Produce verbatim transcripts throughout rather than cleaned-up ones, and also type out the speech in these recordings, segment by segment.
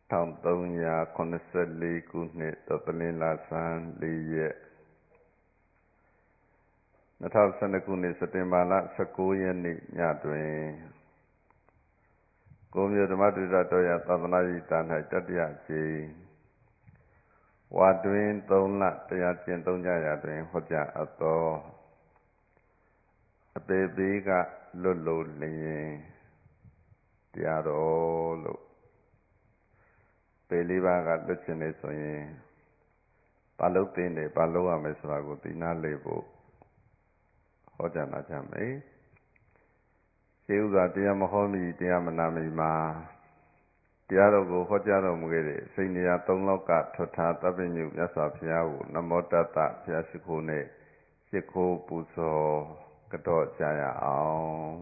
ထောင်သုံးရာခုနှစ်ဆယ့်လေးခုနှစ်တော်တလင်းလာဆန်းလေးရက်နှစ်ထောင်ဆယ်နှစ်ခုနှစ်စက်တင်ဘာလဆယ့်ကိုးရက်နေ့ညတွင်ကိုမျိုးဓမ္မတုဒ္ဒတော်ရသာသနာ့ရေးတာ၌တတိယကြိမ်ဝါတွင်သုံးလတရားကျင့်သုံးကြရာတွင်ဟောကြားအပ်သောအပေဘေးကလွတ်လို့လျင်တရားတော်လို့ပေလေးပါးကလွတ်ချင်နေဆိုရင်ဘာလို့သိနေဘာလို့ရမယ်ဆိုတာကိုသိနာလေဖို့ဟောကြားနာကြမယ်ရှင်းဥစွာတရားမဟောမီတရားမနာမီမှာတရားတော်ကိုဟောကြားတော်မူခဲ့တဲ့စိတ်နေရာသုံးလောက်ကထွတ်ထားသဗ္ဗညုမြတ်စွာဘုရားကိုနမောတတ္တဘုရားရှိခိုးနဲ့ရှိခိုးပူဇော်ကြော့ကြရအောင်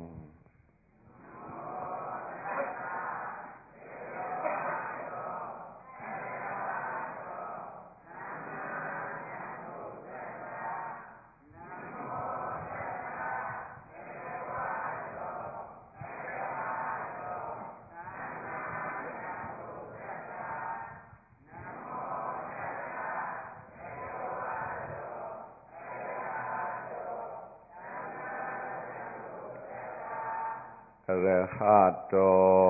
ရဟတော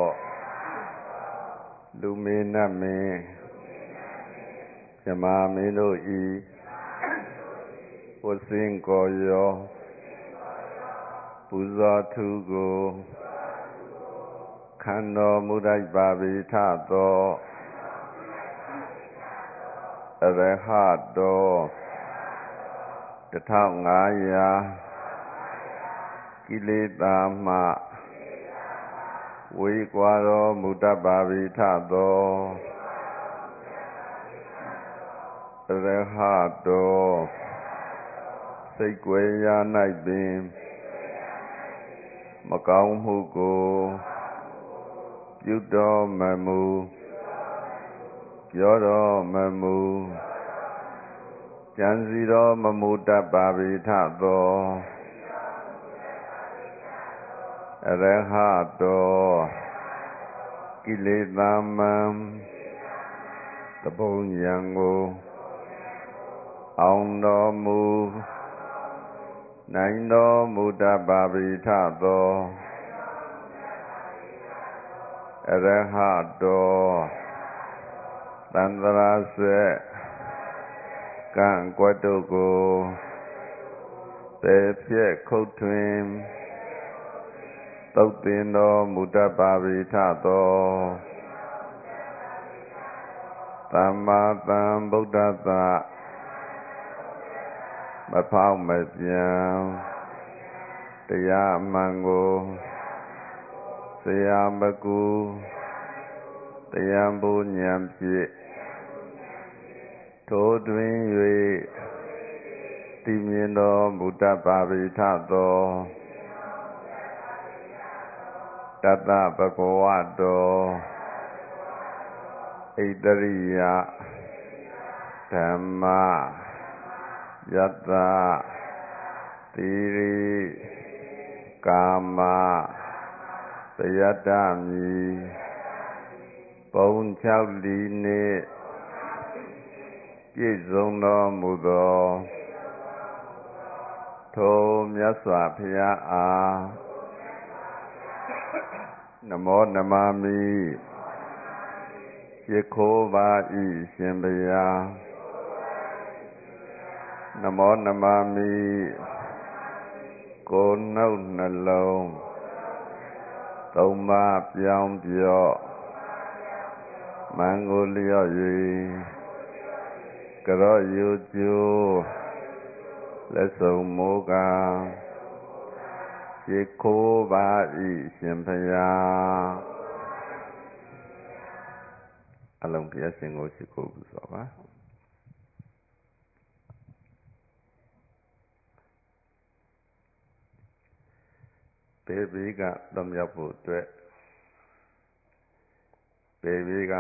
လူမေနတ်မင်းမြမာမင်းတို့ဤဝစင်ကိုရောပူဇော်ထုကိုခန္တော်မူလိုက်ပါဘိထသောရဟတောတစ်ထောင်ငါးရာကိလေသာမှဝေကွာတော်မူတတ်ပါဘိထသောရဟတောစိတ်ကြွယ်ရာ၌ပင်မကောင်းမှုကိုပြုတော်မမူပြောတော်မမူကြံစည်တော်မမူတတ်ပါဘိထသောအရဟတောကိလေသာမံတပုံညံကိုအောင်တော်မူနိုင်တော်မူတတ်ပါဘိထသောအရဟတောသန္တရာဆွဲကံကွက်တို့ကိုပေဖြက်ခုတ်ထွင်သုတ်သင်တော်မူတတ်ပါဘိထသောသမ္မာသမ္ဗုဒ္ဓတ္တမဖောက်မပြန်တရားမှန်ကိုဆရာမကူတရားဘုဉာဏ်ဖြင့်ထိုးတွင်၍တည်မြင်တော်မူတတ်ပါဘိထသောတတ္တဗကဝတောဣတရိယဓမ္မယတ္တသီရိကာမပယတ္တမီပုံ၆လီနှင့်ပြည့်စုံတော်မူသောထိုမြတ်စွာဘုရားအားနမောနမမိရှိခိုးပါ၏ရှင်ဘုရားနမောနမမိကိုယ်နှုတ်နှလုံးသုံးပါးပြောင်းပြော့မန်ကိုလျော့၍ကရော့ယူကျိုးလက်စုံမိုးကားရှိခိုးပါ၏ရှင်ဘုရားအလုံးတရားရှင်ကိုရှိခိုးပူဇော်ပါပေဘေးကလွတ်မြောက်ဖို့အတွက်ပေဘေးက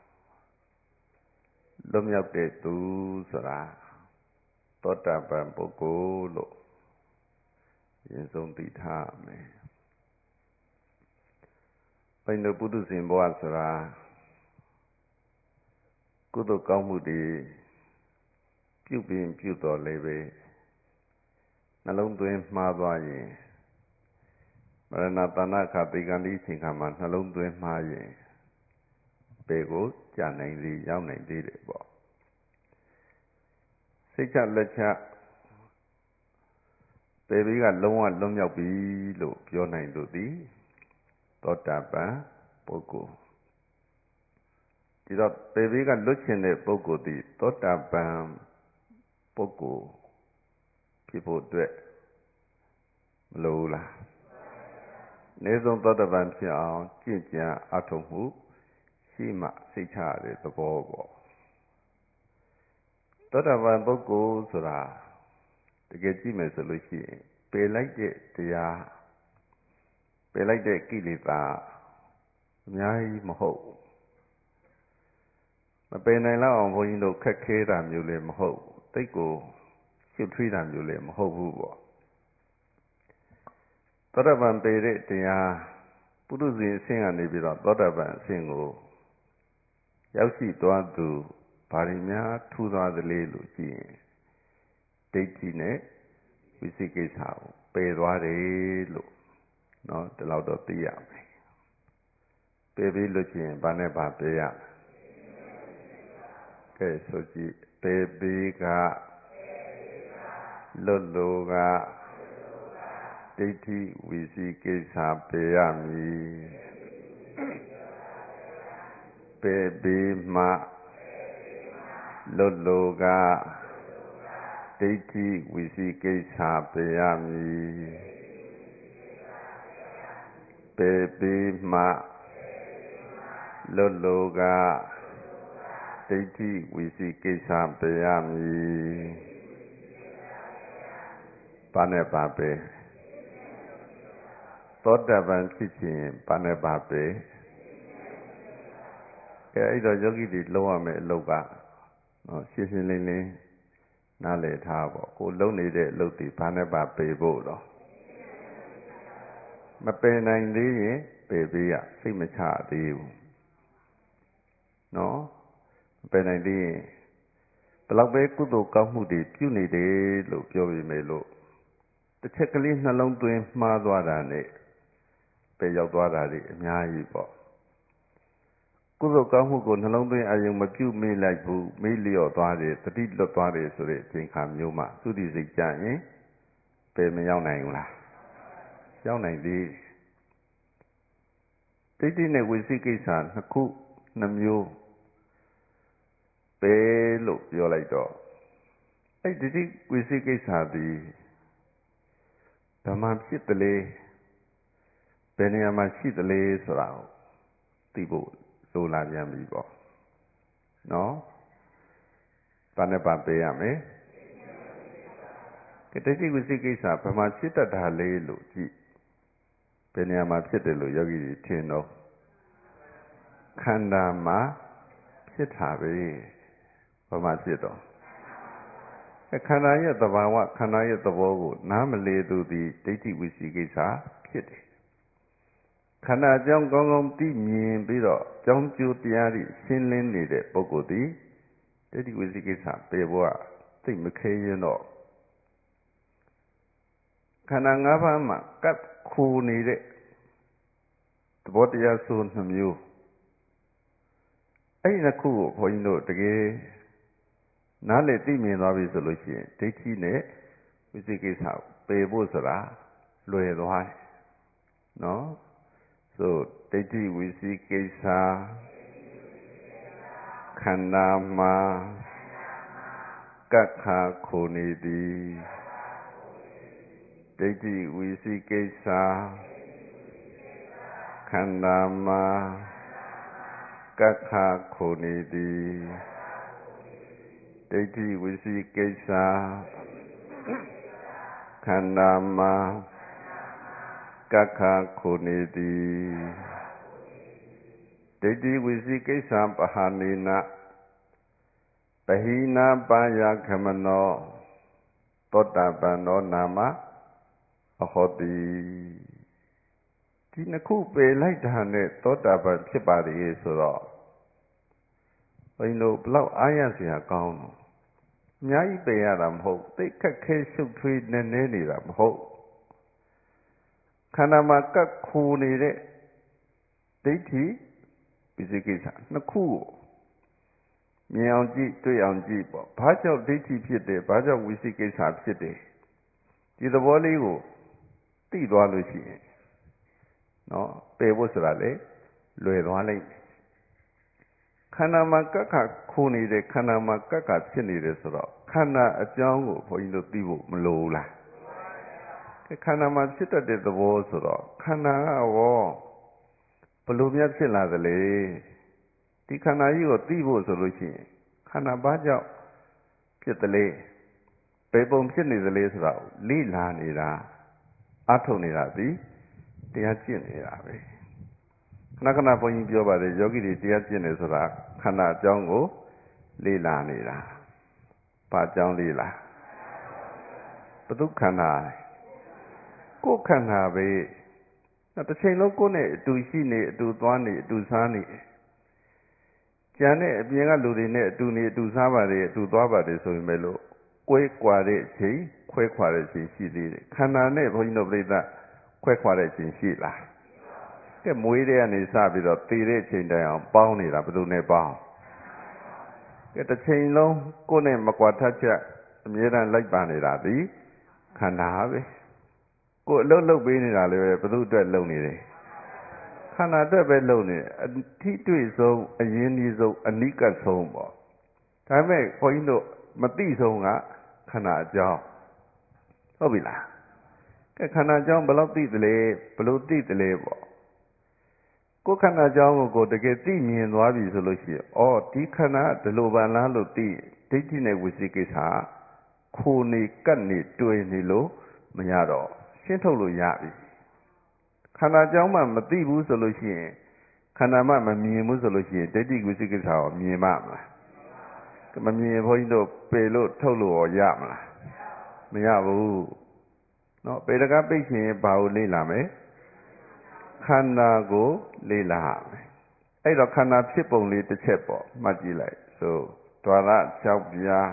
လွတ်မြောက်တဲ့သူဆိုတာသောတာပန်ပုဂ္ဂိုလ်လို့ရင်ဆုံးသိထားမယ်ဘိန္ဒပုထုဇဉ်ဘဝဆိုတာကုသိုလ်ကောင်းမှုတွေပြုပြီးပြုတော်လည်းပဲနှလုံးသွင်းမှားသွားရင်မရဏတဏ္ဍခသေကံဒီအချိန်ခါမှာနှလုံးသွင်းမှားရင်ပေကိုကြာနိုင်သေးရောက်နိုင်သေးတယ်ပေါ့စိတ်ချလက်ချပေဘေးကလုံးဝလွတ်မြောက်ပြီလို့ပြောနိုင်လို့သည်သောတာပန်ပုဂ္ဂိုလ်ဒီတော့ပေဘေးကလွတ်ချင်တဲ့ပုဂ္ဂိုလ်သည်သောတာပန်ပုဂ္ဂိုလ်ဖြစ်ဖို့အတွက်မလိုဘူးလားအနည်းဆုံးသောတာပန်ဖြစ်အောင်ကျင့်ကြံအထောက်မှုရှိမှစိတ်ချရတဲ့သဘောပေါ့သောတာပန်ပုဂ္ဂိုလ်ဆိုတာတကယ်ကြည့်မယ်ဆိုလို့ရှိရင်ပယ်လိုက်တဲ့တရားပယ်လိုက်တဲ့ကိလေသာအများကြီးမဟုတ်မပယ်နိုင်လောက်အောင်ဘုန်းကြီးတို့ခက်ခဲတာမျိုးလည်းမဟုတ်တိတ်ကိုရှုပ်ထွေးတာမျိုးလည်းမဟုတ်ဘူးပေါ့သောတာပန်ပယ်တဲ့တရားပုထုဇဉ်အဆင့်ကနေပြီးတော့သောတာပန်အဆင့်ကိုရောက်ရှိသွားသူဘာတွေများထူးသွားသလဲလို့ကြည့်ရင်ဒိဋ္ဌိနဲ့ဝိသိကိစ္စကိုပယ်သွားတယ်လို့နော်ဒီလောက်တော့သိရမယ်ပယ်ပြီးလို့ချင်းဘာနဲ့ဘာပယ်ရမလဲကဲဆိုကြည့်ပယ်ပြီးကလွတ်လို့ကဒိဋ္ဌိဝိသိကိစ္စပယ်ရမည်ပယ်ပြီးမှလွတ်လို့ကဒိဋ္ဌိဝိသိကိစ္စပယ်ရမည်ပယ်ပြီးမှလွတ်လို့ကဒိဋ္ဌိဝိသိကိစ္စပယ်ရမည်ဘာနဲ့ဘာပယ်သောတာပန်ဖြစ်ခြင်းဘာနဲ့ဘာပယ်အဲအဲ့တော့ယောဂီတွေလုံးရမယ်အလုပ်ကနော်ရှင်းရှင်းလင်းလင်းနားလည်ထားပေါ့ကိုလုံးနေတဲ့အလုပ်တွေဘာနဲ့ဘာပယ်ဖို့တော့မပယ်နိုင်သေးရင်ပယ်ပေးရစိတ်မချသေးဘူးနော်မပယ်နိုင်သေးရင်ဘယ်လောက်ပဲကုသိုလ်ကောင်းမှုတွေပြုနေတယ်လို့ပြောပြီးမယ်လို့တစ်ချက်ကလေးနှလုံးသွင်းမှားသွားတာနဲ့ပယ်ရောက်သွားတာတွေအများကြီးပေါ့ကုသိုလ်ကောင်းမှုကိုနှလုံးသွင်းအာရုံမပြုမိလိုက်ဘူးမေ့လျော့သွားတယ်တတိလွတ်သွားတယ်ဆိုတဲ့အချိန်ခါမျိုးမှာသုတိစိတ်ကြရင်ပယ်မရောက်နိုင်ဘူးလားရောက်နိုင်သေးဒိဋ္ဌိနဲ့ဝိသိကိစ္စနှစ်ခုနှစ်မျိုးပယ်လို့ပြောလိုက်တော့အဲ့ဒိဋ္ဌိဝိသိကိစ္စသည်ဓမ္မဖြစ်တယ်လေဘယ်နေရာမှာရှိတယ်လေဆိုတာကိုသိဖို့လိုလာပြန်ပြီပေါ့နော်ဘာနဲ့ဘာပယ်ရမလဲဒိဋ္ဌိဝိသိကိစ္စဘာမှဖြစ်တတ်တာလေလို့ကြည့်ဘယ်နေရာမှာဖြစ်တယ်လို့ယောဂီတွေထင်တော့ခန္ဓာမှာဖြစ်တာပဲဘာမှဖြစ်တော့ခန္ဓာရဲ့သဘာဝခန္ဓာရဲ့သဘောကိုနားမလည်သူသည်ဒိဋ္ဌိဝိသိကိစ္စဖြစ်တယ်ခန္ဓာအကြောင်းကောင်းကောင်းသိမြင်ပြီးတော့ကြောင်းကျိုးတရားတွေရှင်းလင်းနေတဲ့ပုဂ္ဂိုလ်သည်ဒိဋ္ဌိဝိသိကိစ္စပယ်ဖို့ကသိမခဲရင်တော့ခန္ဓာ၅ပါးမှာကပ်ခိုနေတဲ့သဘောတရားဆိုနှမျိုးအဲ့ဒီနှစ်ခုကိုဘုန်းကြီးတို့တကယ်နားလည်သိမြင်သွားပြီဆိုလို့ရှိရင်ဒိဋ္ဌိနဲ့ဝိသိကိစ္စပယ်ဖို့ဆိုတာလွယ်သွားတယ်နော်ဆိုဒိဋ္ဌိဝိသိကိစ္စခန္ဓာမှာကပ်ခါခိုနေသည်ဒိဋ္ဌိဝိသိကိစ္စခန္ဓာမှာကပ်ခါခိုနေသည်ဒိဋ္ဌိဝိသိကိစ္စခန္ဓာမှာကပ်ခါခိုနေသည်ဒိဋ္ဌိဝိသိကိစ္စပဟာနေနပဟိနာပါယခမနောသောတာပန်သောနာမအဟောတိဒီနှစ်ခုပယ်လိုက်တာနဲ့သောတာပန်ဖြစ်ပါလေဆိုတော့ဘုန်းကြီးတို့ဘလောက်အားရစရာကောင်းတော့အများကြီးပယ်ရတာမဟုတ်သိခက်ခဲရှုပ်ထွေးနေနေနေတာမဟုတ်ခန္ဓာမှာကပ်ခူနေတဲ့ဒိဋ္ဌိဝိသိကိစ္စနှစ်ခုကိုမြင်အောင်ကြည့်တွေ့အောင်ကြည့်ပေါ့ဘာကြောင့်ဒိဋ္ဌိဖြစ်တယ်ဘာကြောင့်ဝိသိကိစ္စဖြစ်တယ်ဒီသဘောလေးကိုသိသွားလို့ရှိရင်နော်ပယ်ဖို့ဆိုတာလေလွယ်သွားလိမ့်မယ်ခန္ဓာမှာကပ်ခါခိုးနေတဲ့ခန္ဓာမှာကပ်ခါဖြစ်နေတယ်ဆိုတော့ခန္ဓာအကြောင်းကိုဘုန်းကြီးတို့သိဖို့မလိုဘူးလားခန္ဓာမှာဖြစ်တတ်တဲ့သဘောဆိုတော့ခန္ဓာကရောဘလို့များဖြစ်လာသလဲဒီခန္ဓာကြီးကိုသိဖို့ဆိုလို့ရှိရင်ခန္ဓာဘာကြောင့်ဖြစ်သလဲဘယ်ပုံဖြစ်နေသလဲဆိုတာကိုလေ့လာနေတာအထုတ်နေတာဒီတရားကျင့်နေတာပဲခဏခဏဘုန်းကြီးပြောပါတယ်ယောဂီတွေတရားကျင့်နေဆိုတာခန္ဓာအကြောင်းကိုလေ့လာနေတာဘာအကြောင်းလေ့လာဘု து ခန္ဓာကိုယ်ခန္ဓာပဲတစ်ချိန်လုံးကိုယ်နဲ့အတူရှိနေအတူသွားနေအတူစားနေကျန်တဲ့အပြင်ကလူတွေနဲ့အတူနေအတူစားပါတယ်အတူသွားပါတယ်ဆိုရင်ပဲလို့ကွဲကွာတဲ့အချိန်ခွဲခွာတဲ့အချိန်ရှိသေးတယ်ခန္ဓာနဲ့ဘုန်းကြီးတို့ပြိဿခွဲခွာတဲ့အချိန်ရှိလားကဲမွေးတဲ့ကနေစပြီးတော့တည်တဲ့အချိန်တိုင်အောင်ပေါင်းနေတာဘယ်သူနဲ့ပေါင်းကဲတစ်ချိန်လုံးကိုယ်နဲ့မကွာထက်ချက်အမြဲတမ်းလိုက်ပါနေတာဒီခန္ဓာပဲကိုယ်အလုပ်လုပ်ပေးနေတာလည်းပဲဘယ်သူအတွက်လုပ်နေတယ်ခန္ဓာအတွက်ပဲလုပ်နေအထိတွေ့ဆုံးအရင်းကြီးဆုံးအနိကဆုံးပေါ့ဒါပေမဲ့ဘုန်းကြီးတို့မသိဆုံးကခန္ဓာအကြောင်းဟုတ်ပြီလားကဲခန္ဓာအကြောင်းဘယ်လောက်သိသလဲဘယ်လိုသိသလဲပေါ့ကိုယ်ခန္ဓာအကြောင်းကိုကိုယ်တကယ်သိမြင်သွားပြီဆိုလို့ရှိရင်အော်ဒီခန္ဓာဒီလိုပါလားလို့သိဒိဋ္ဌိနဲ့ဝိသိကိစ္စခိုနေကတ်နေတွေ့နေလို့မရတော့ရှင်းထုတ်လို့ရပြီခန္ဓာအကြောင်းမှမသိဘူးဆိုလို့ရှိရင်ခန္ဓာမှမမြင်ဘူးဆိုလို့ရှိရင်ဒိဋ္ဌိဝိသိကိစ္စကိုမြင်မှမလားမမြင်ဘုန်းကြီးတို့ပယ်လို့ထုတ်လို့ရမလားမရဘူးเนาะပေတကပိတ်ရှင်ဘာကိုလေ့လာမယ်ခန္ဓာကိုလေ့လာမယ်အဲ့တော့ခန္ဓာဖြစ်ပုံလေးတစ်ချက်ပေါ့မှတ်ကြည့်လိုက်ဆိုဒွါရ၆ပြား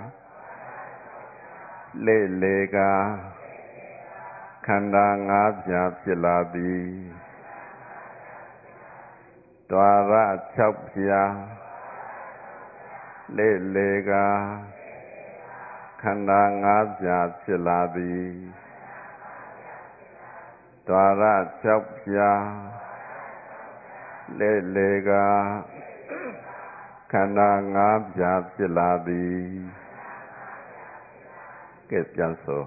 လေလေကခန္ဓာ၅ပြားဖြစ်လာသည်ဒွါရ၆ပြားလေလေကခန္ဓာ၅ပြားဖြစ်လာသည်ဒွါရ၆ပြားလေလေကခန္ဓာ၅ပြားဖြစ်လာသည်ကဲပြန်ဆို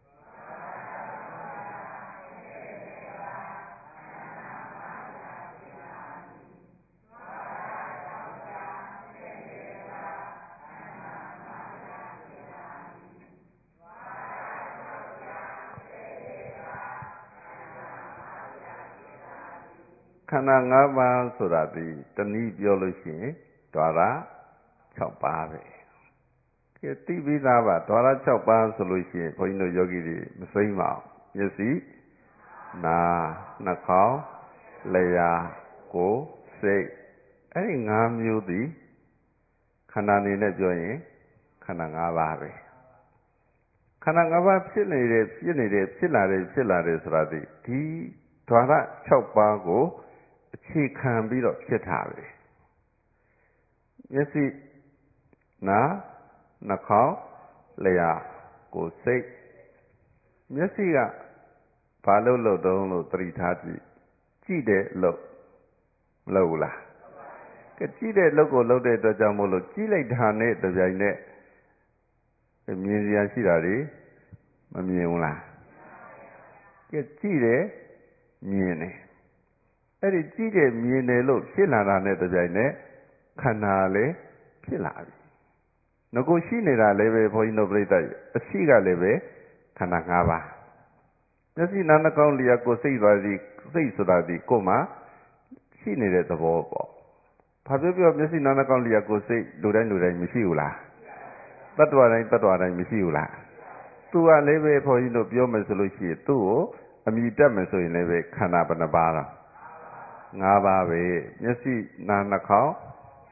ခန္ဓာ၅ပါးဆိုတာဒီတနည်းပြောလို့ရှိရင်ဒွါရ၆ပါးပဲကဲသိပြီးသားပါဒွါရ၆ပါးဆိုလို့ရှိရင်ဘုန်းကြီးတို့ယောဂီတွေမစိမ့်ပါဘူးမျက်စိနာနှာခေါင်းလျှာကိုယ်စိတ်အဲ့ဒီ၅မျိုးသည်ခန္ဓာအနေနဲ့ပြောရင်ခန္ဓာ၅ပါးပဲခန္ဓာ၅ပါးဖြစ်နေတဲ့ဖြစ်နေတဲ့ဖြစ်လာတယ်ဖြစ်လာတယ်ဆိုတာဒီဒီဒွါရ၆ပါးကိုအခြေခံပြီးတော့ဖြစ်တာပဲမျက်စိနာနှာခေါင်းလျှာကိုယ်စိတ်မျက်စိကဘာလို့လို့တုံးလို့သတိထားကြည့်ကြည့်တဲ့လို့မလို့ဘူးလားကဲကြည့်တဲ့လို့ကိုလို့တဲ့အတွက်ကြောင့်မို့လို့ကြည့်လိုက်တာနဲ့တပြိုင်နက်မြင်စရာရှိတာတွေမမြင်ဘူးလားကဲကြည့်တယ်မြင်တယ်အဲ့ဒီကြည့်တယ်မြင်တယ်လို့ဖြစ်လာတာနဲ့တပြိုင်နက်ခန္ဓာလည်းဖြစ်လာပြီငါကိုရှိနေတာလည်းပဲဘုန်းကြီးတို့ပြိဿအရှိကလည်းပဲခန္ဓာ၅ပါးမျက်စိနားနှာခေါင်းလျှာကိုယ်စိတ်သွားသည်စိတ်ဆိုတာဒီကိုယ်မှာရှိနေတဲ့သဘောပေါ့ဘာပြောပြောမျက်စိနားနှာခေါင်းလျှာကိုယ်စိတ်လူတိုင်းလူတိုင်းမရှိဘူးလားတတ္တဝါတိုင်းတတ္တဝါတိုင်းမရှိဘူးလားသူကလည်းပဲဘုန်းကြီးတို့ပြောမယ်ဆိုလို့ရှိရင်သူ့ကိုအမြည်တက်မယ်ဆိုရင်လည်းပဲခန္ဓာဘယ်နှပါးလား၅ပါးပဲမျက်စိနားနှာခေါင်း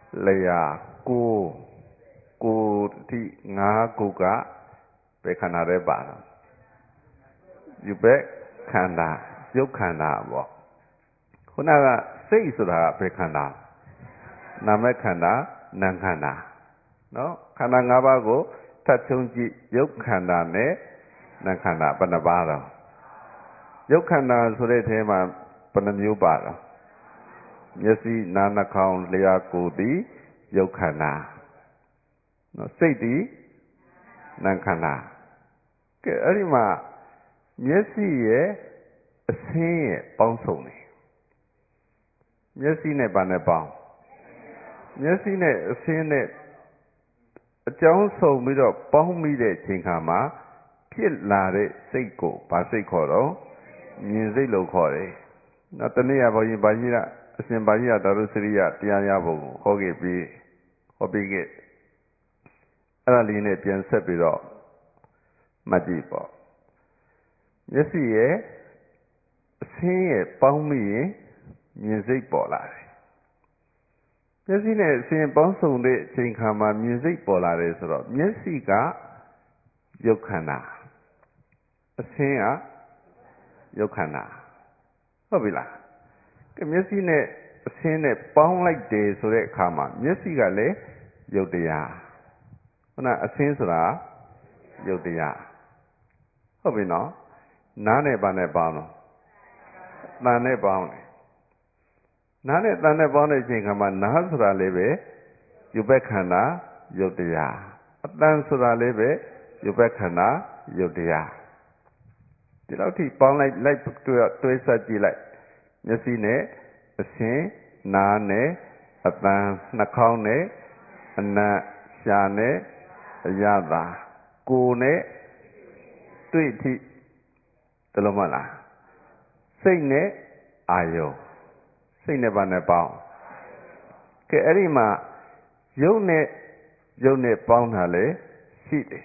လျာကိုကိုတိငါးခုကဘယ်ခန္ဓာတွေပါတော့ယူဘက်ခန္ဓာရုပ်ခန္ဓာပေါ့ခုနကစိတ်ဆိုတာဘယ်ခန္ဓာနာမခန္ဓာနာမ်ခန္ဓာနော်ခန္ဓာ၅ပါးကိုထပ်ချုံကြည့်ရုပ်ခန္ဓာနဲ့နာမ်ခန္ဓာဘယ်နှပါတော့ရုပ်ခန္ဓာဆိုတဲ့ထဲမှာဘယ်နှမျိုးပါတော့မျက်စိနားနှာခေါင်းလျှာကိုယ်သည်ရုပ်ခန္ဓာနော်စိတ်သည်နာမ်ခန္ဓာကဲအဲ့ဒီမှာမျက်စိရဲ့အဆင်းရဲ့ပေါင်းစုံတယ်မျက်စိနဲ့ဘာနဲ့ပေါင်းမျက်စိနဲ့အဆင်းနဲ့အကြောင်းစုံပြီးတော့ပေါင်းမိတဲ့ချိန်ခါမှာဖြစ်လာတဲ့စိတ်ကိုဘာစိတ်ခေါ်တော့မြင်စိတ်လို့ခေါ်တယ်နော်တနေ့ကဘုန်းကြီးဗာကြီးကအရှင်ဗာကြီးကဒါရုစရိယတရားရဖို့ကိုဟောခဲ့ပြီးဟောပြီးခဲ့အဲ့ဒါလေးနဲ့ပြန်ဆက်ပြီးတော့မှတ်ကြည့်ပေါ့မျက်စိရဲ့အဆင်းရဲ့ပေါင်းမိရင်မြင်စိတ်ပေါ်လာတယ်မျက်စိနဲ့အဆင်းပေါင်းစုံတဲ့အချိန်ခါမှာမြင်စိတ်ပေါ်လာတယ်ဆိုတော့မျက်စိကရုပ်ခန္ဓာအဆင်းကရုပ်ခန္ဓာဟုတ်ပြီလားကဲမျက်စိနဲ့အဆင်းနဲ့ပေါင်းလိုက်တယ်ဆိုတဲ့အခါမှာမျက်စိကလည်းရုပ်တရားခုနအဆင်းဆိုတာရုပ်တရားဟုတ်ပြီနော်နားနဲ့ဘာနဲ့ပေါင်းတော့တန်နဲ့ပေါင်းတယ်နားနဲ့တန်နဲ့ပေါင်းတဲ့အချိန်ခါမှာနားဆိုတာလည်းပဲရုပ်ဘက်ခန္ဓာရုပ်တရားအတန်ဆိုတာလည်းပဲရုပ်ဘက်ခန္ဓာရုပ်တရားဒီလောက်ထိပေါင်းလိုက်လိုက်တွဲတွဲဆက်ကြည့်လိုက်မျက်စိနဲ့အဆင်းနားနဲ့အတန်နှာခေါင်းနဲ့အနံ့ရှာနဲ့အရသာကိုယ်နဲ့တွေ့ထိတလုံးမလားစိတ်နဲ့အာယုံစိတ်နဲ့ဘာနဲ့ပေါင်းကဲအဲ့ဒီမှာရုပ်နဲ့ရုပ်နဲ့ပေါင်းတာလေရှိတယ်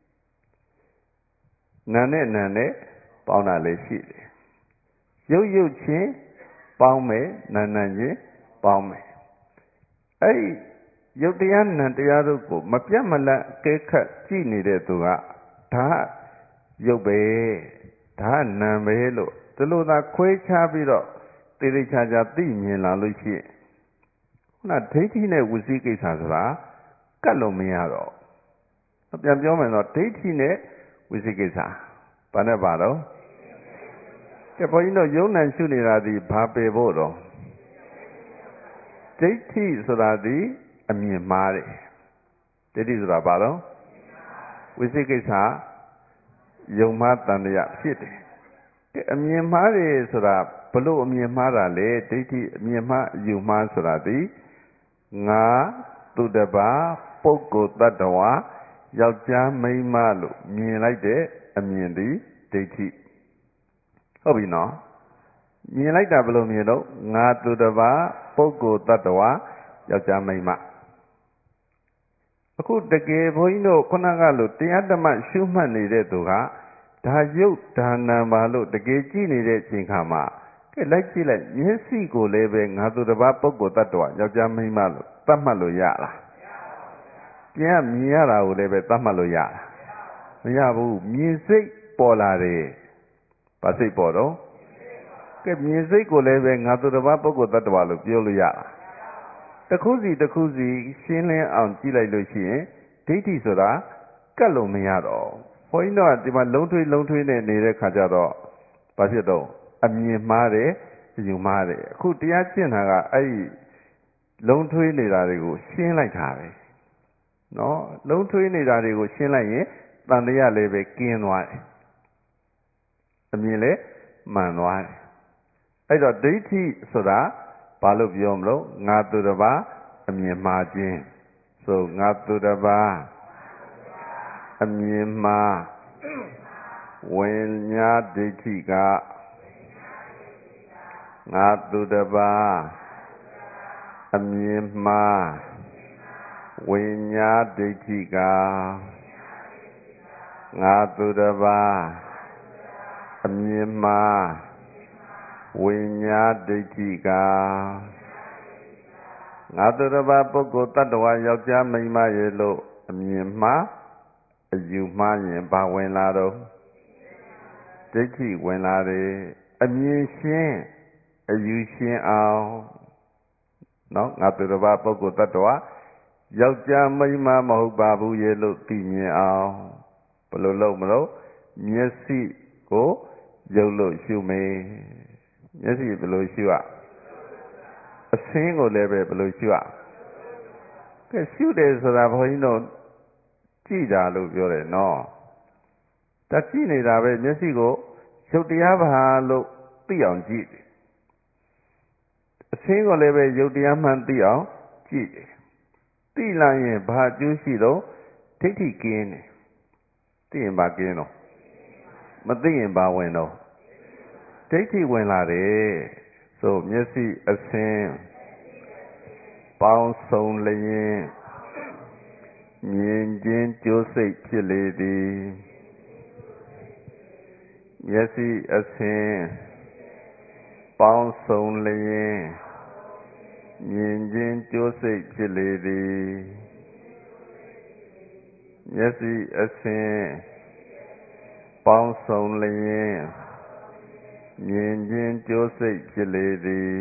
နာနဲ့နာနဲ့ပေါင်းတာလေရှိတယ်ရုပ်ရုပ်ချင်းပေါင်းမယ်နာနာချင်းပေါင်းမယ်အဲ့ဒီရုပ်တရားနာတရားတို့ကိုမပြတ်မလတ်အကဲခတ်ကြည့်နေတဲ့သူကဒါရုပ်ပဲဒါနာပဲလို့ဒီလိုသာခွဲခြားပြီးတော့သေသေးချာချာသိမြင်လာလို့ရှိရင်ခုနဒိဋ္ဌိနဲ့ဝစီကိစ္စဆိုတာကတ်လို့မရတော့ပြန်ပြောမယ်ဆိုဒိဋ္ဌိနဲ့ဝစီကိစ္စဘာနဲ့ပါတော့ကဲဘုန်းကြီးတို့ယုံနံရှုနေတာဒီဘာပေဖို့တော့ဒိဋ္ဌိဆိုတာဒီအမြင်မှားတယ်ဒိဋ္ဌိဆိုတာဘာတော့ဝစီကိစ္စယုံမှားတန်တရားဖြစ်တယ်ကဲအမြင်မှားတယ်ဆိုတာဘလို့အမြင်မှားတာလဲဒိဋ္ဌိအမြင်မှားယူမှားဆိုတာဒီငါသူတပါပုဂ္ဂိုလ်တ attva ယောက်ျားမိန်းမလို့မြင်လိုက်တဲ့အမြင်ဒီဒိဋ္ဌိဟုတ်ပြီနော်မြင်လိုက်တာဘယ်လိုမြင်တော့ငါသူတပါပုဂ္ဂိုလ်တ attva ယောက်ျားမိန်းမအခုတကယ်ဘုန်းကြီးတို့ခုနကလို့တရားဓမ္မရှုမှတ်နေတဲ့သူကဒါယုတ်ဒါနံပါလို့တကယ်ကြည့်နေတဲ့အချိန်ခါမှာကဲလိုက်ကြည့်လိုက်မျက်စိကိုလည်းပဲငါသူတပါပုဂ္ဂိုလ်တ attva ယောက်ျားမိန်းမလို့သတ်မှတ်လို့ရလားပြန်မြင်ရတာကိုလည်းပဲသတ်မှတ်လို့ရလားမရဘူးမြင်စိတ်ပေါ်လာတယ်ဘာစိတ်ပေါ်တော့ကဲမြင်စိတ်ကိုလည်းပဲငါသူတပါပုဂ္ဂိုလ်တ attva လို့ပြောလို့ရလားတစ်ခုစီတစ်ခုစီရှင်းလင်းအောင်ကြည့်လိုက်လို့ရှိရင်ဒိဋ္ဌိဆိုတာကတ်လို့မရတော့ဘုန်းကြီးတို့ကဒီမှာလုံးထွေးလုံးထွေးနဲ့နေတဲ့ခါကျတော့ဘာဖြစ်တော့အမြင်မှားတယ်အယူမှားတယ်အခုတရားကျင့်တာကအဲ့ဒီလုံးထွေးနေတာတွေကိုရှင်းလိုက်တာပဲနော်လုံးထွေးနေတာတွေကိုရှင်းလိုက်ရင်တန်တရားလည်းပဲကင်းသွားတယ်အမြင်လည်းမှန်သွားတယ်အဲ့တော့ဒိဋ္ဌိဆိုတာဘာလို့ပြောမလို့ငါသူတစ်ပါးအမြင်မှားခြင်းဆိုငါသူတစ်ပါးအမြင်မှားဝိညာဒိဋ္ဌိကငါသူတစ်ပါးအမြင်မှားဝိညာဒိဋ္ဌိကငါသူတစ်ပါးအမြင်မှားဝိညာဒိဋ္ဌိကငါတို့တစ်ပါးပုဂ္ဂိုလ်တ attva ယောက်ျားမိန်းမရဲ့လို့အမြင်မှားအယူမှားရင်ဘာဝင်လာတော့ဒိဋ္ဌိဝင်လာတယ်အမြင်ရှင်းအယူရှင်းအောင်နော်ငါတို့တစ်ပါးပုဂ္ဂိုလ်တ attva ယောက်ျားမိန်းမမဟုတ်ပါဘူးရဲ့လို့သိမြင်အောင်ဘယ်လိုလုပ်မလို့မျက်စိကိုရုပ်လို့ရှုမေမျက်စိဘယ်လိုရှုရအစင်းကိုလည်းပဲဘယ်လိုရှုရကဲရှုတယ်ဆိုတာဘုန်းကြီးတို့ကြည့်တာလို့ပြောတယ်နော်ဒါကြည့်နေတာပဲမျက်စိကိုရုပ်တရားပါလို့သိအောင်ကြည့်တယ်အစင်းကိုလည်းပဲရုပ်တရားမှန်သိအောင်ကြည့်တယ်သိလိုက်ရင်ဘာအကျိုးရှိတော့ဒိဋ္ဌိကင်းတယ်သိရင်ဘာကင်းတော့မသိရင်ဘာဝင်တော့ဒိဋ္ဌိဝင်လာတယ်ဆိုမျက်စိအစင်းပေါင်းစုံလျင်မြင်ခြင်းကြိုးစိတ်ဖြစ်လေသည်မျက်စိအစင်းပေါင်းစုံလျင်မြင်ခြင်းကြိုးစိတ်ဖြစ်လေသည်မျက်စိအစင်းပေါင်းစုံလျင်မြင်ခြင်းကြိုးစိတ်ဖြစ်လေသည်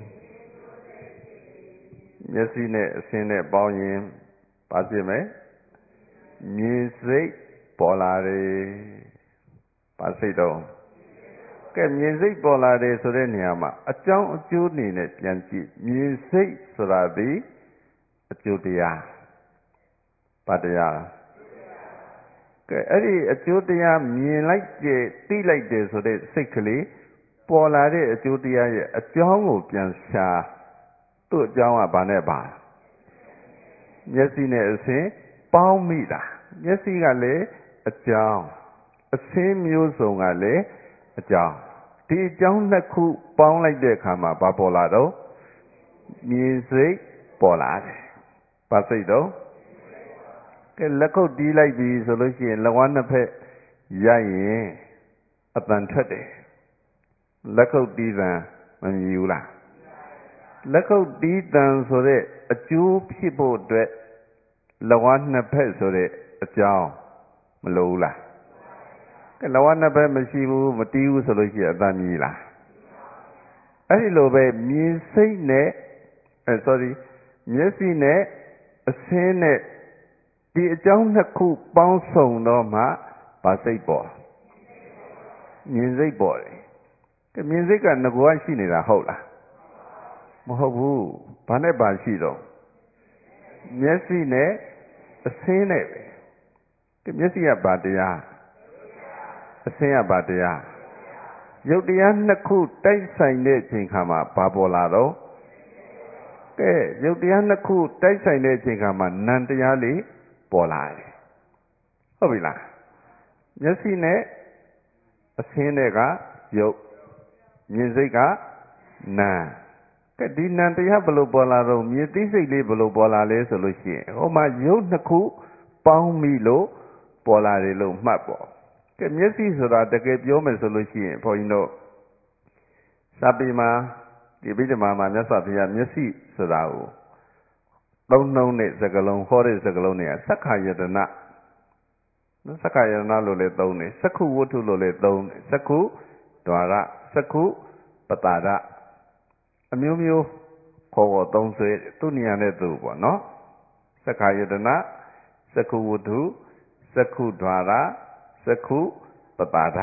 မျက်စိနဲ့အစင်းနဲ့ပေါင်းရင်ဘာဖြစ်မလဲမြင်စိတ်ပေါ်လာတယ်ဘာစိတ်တော့ကဲမြင်စိတ်ပေါ်လာတယ်ဆိုတဲ့နေရာမှာအကြောင်းအကျိုးအနေနဲ့ပြန်ကြည့်မြင်စိတ်ဆိုတာဒီအကျိုးတရားဘာတရားကဲအဲ့ဒီအကျိုးတရားမြင်လိုက်တဲ့သိလိုက်တယ်ဆိုတဲ့စိတ်ကလေးပေါ်လာတဲ့အကျိုးတရားရဲ့အကြောင်းကိုပြန်ရှာသူ့အကြောင်းကဘာနဲ့ပါမျက်စိနဲ့အစင်းပေါင်းမိတာမျက်စိကလည်းအကြောင်းအစင်းမျိုးစုံကလည်းအကြောင်းဒီအကြောင်းနှစ်ခုပေါင်းလိုက်တဲ့အခါမှာဘာပေါ်လာတော့မြင်စိတ်ပေါ်လာတယ်ဘာစိတ်တော့ကဲလက်ခုပ်တီးလိုက်ပြီဆိုလို့ရှိရင်လက်ဝါးနှစ်ဖက်ရိုက်ရင်အတန်ထွက်တယ်လက်ခုပ်တီးတန်မမြည်ဘူးလားလက်ခုပ်တီးတန်ဆိုတဲ့အကျိုးဖြစ်ဖို့အတွက်လက်ဝါးနှစ်ဖက်ဆိုတဲ့အကြောင်းမလိုဘူးလားကဲလက်ဝါးနှစ်ဖက်မရှိဘူးမတီးဘူးဆိုလို့ရှိရင်အတန်မြည်လားအဲ့ဒီလိုပဲမြင်စိတ်နဲ့အဲ sorry မျက်စိနဲ့အစင်းနဲ့ဒီအကြောင်းနှစ်ခုပေါင်းစုံတော့မှဘာစိတ်ပေါ်မြင်စိတ်ပေါ်တယ်ကဲမြင်စိတ်ကငကောရှိနေတာဟုတ်လားမဟုတ်ဘူးဘာနဲ့ပါရှိတော့မျက်စိနဲ့အစင်းနဲ့ပဲကဲမျက်စိကဘာတရားအစင်းကဘာတရားရုပ်တရားနှစ်ခုတိုက်ဆိုင်တဲ့အချိန်ခါမှာဘာပေါ်လာတော့ကဲရုပ်တရားနှစ်ခုတိုက်ဆိုင်တဲ့အချိန်ခါမှာနံတရားလေးပေါ်လာတယ်ဟုတ်ပြီလားမျက်စိနဲ့အစင်းနဲ့ကရုပ်မြင်စိတ်ကနာကဲဒီနံတရားဘယ်လိုပေါ်လာတော့မြင်သိစိတ်လေးဘယ်လိုပေါ်လာလဲဆိုလို့ရှိရင်ဟိုမှာရုပ်နှစ်ခုပေါင်းပြီးလို့ပေါ်လာတယ်လို့မှတ်ပေါ့ကဲမျက်စိဆိုတာတကယ်ပြောမယ်ဆိုလို့ရှိရင်ဘုန်းကြီးတို့စာပေမှာဒီဗိဓမာမှာမြတ်စွာဘုရားမျက်စိဆိုတာကိုသုံးနှုံးတဲ့စကားလုံးဟောတဲ့စကားလုံးတွေကသက္ခာယတနာသက္ခာယတနာလို့လည်းသုံးတယ်သက္ခုဝတ္ထုလို့လည်းသုံးတယ်သက္ခုဒွါရသက္ခုပတာရအမျိုးမျိုးခေါ်ခေါ်သုံးဆွဲသူ့နေရာနဲ့သူ့ပေါ့နော်သက္ခာယတနာသက္ခုဝတ္ထုသက္ခုဒွါရသက္ခုပတာရ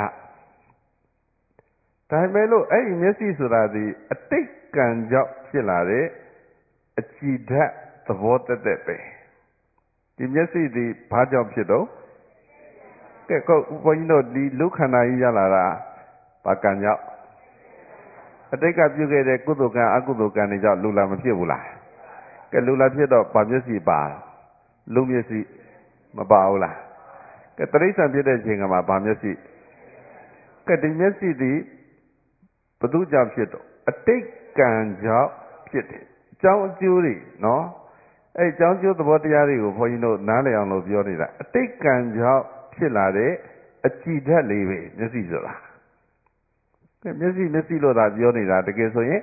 ဒါပေမဲ့လို့အဲ့ဒီမျက်စိဆိုတာဒီအတိတ်ကံကြောင့်ဖြစ်လာတဲ့အကြည်ဓာတ်သဘောတက်တက်ပဲဒီမျက်စိဒီဘာကြောင့်ဖြစ်တော့ကဲကိုဘုန်းကြီးတို့ဒီလူခန္ဓာကြီးရလာတာဘာကံကြောင့်အတိတ်ကပြုခဲ့တဲ့ကုသိုလ်ကံအကုသိုလ်ကံတွေကြောင့်လူလာမဖြစ်ဘူးလားကဲလူလာဖြစ်တော့ဘာမျက်စိပါလူမျက်စိမပါဘူးလားကဲတိရစ္ဆာန်ဖြစ်တဲ့အချိန်ကမှဘာမျက်စိကဲဒီမျက်စိဒီဘု து ကြောင့်ဖြစ်တော့အတိတ်ကံကြောင့်ဖြစ်တယ်အကြောင်းအကျိုးတွေနော်အဲ့အကြောင်းကျိုးသဘောတရားတွေကိုဘုန်းကြီးတို့နားလည်အောင်လို့ပြောနေတာအတိတ်ကံကြောင့်ဖြစ်လာတဲ့အကြည်ဓာတ်လေးပဲမျက်စိဆိုတာကဲမျက်စိမျက်စိလို့သာပြောနေတာတကယ်ဆိုရင်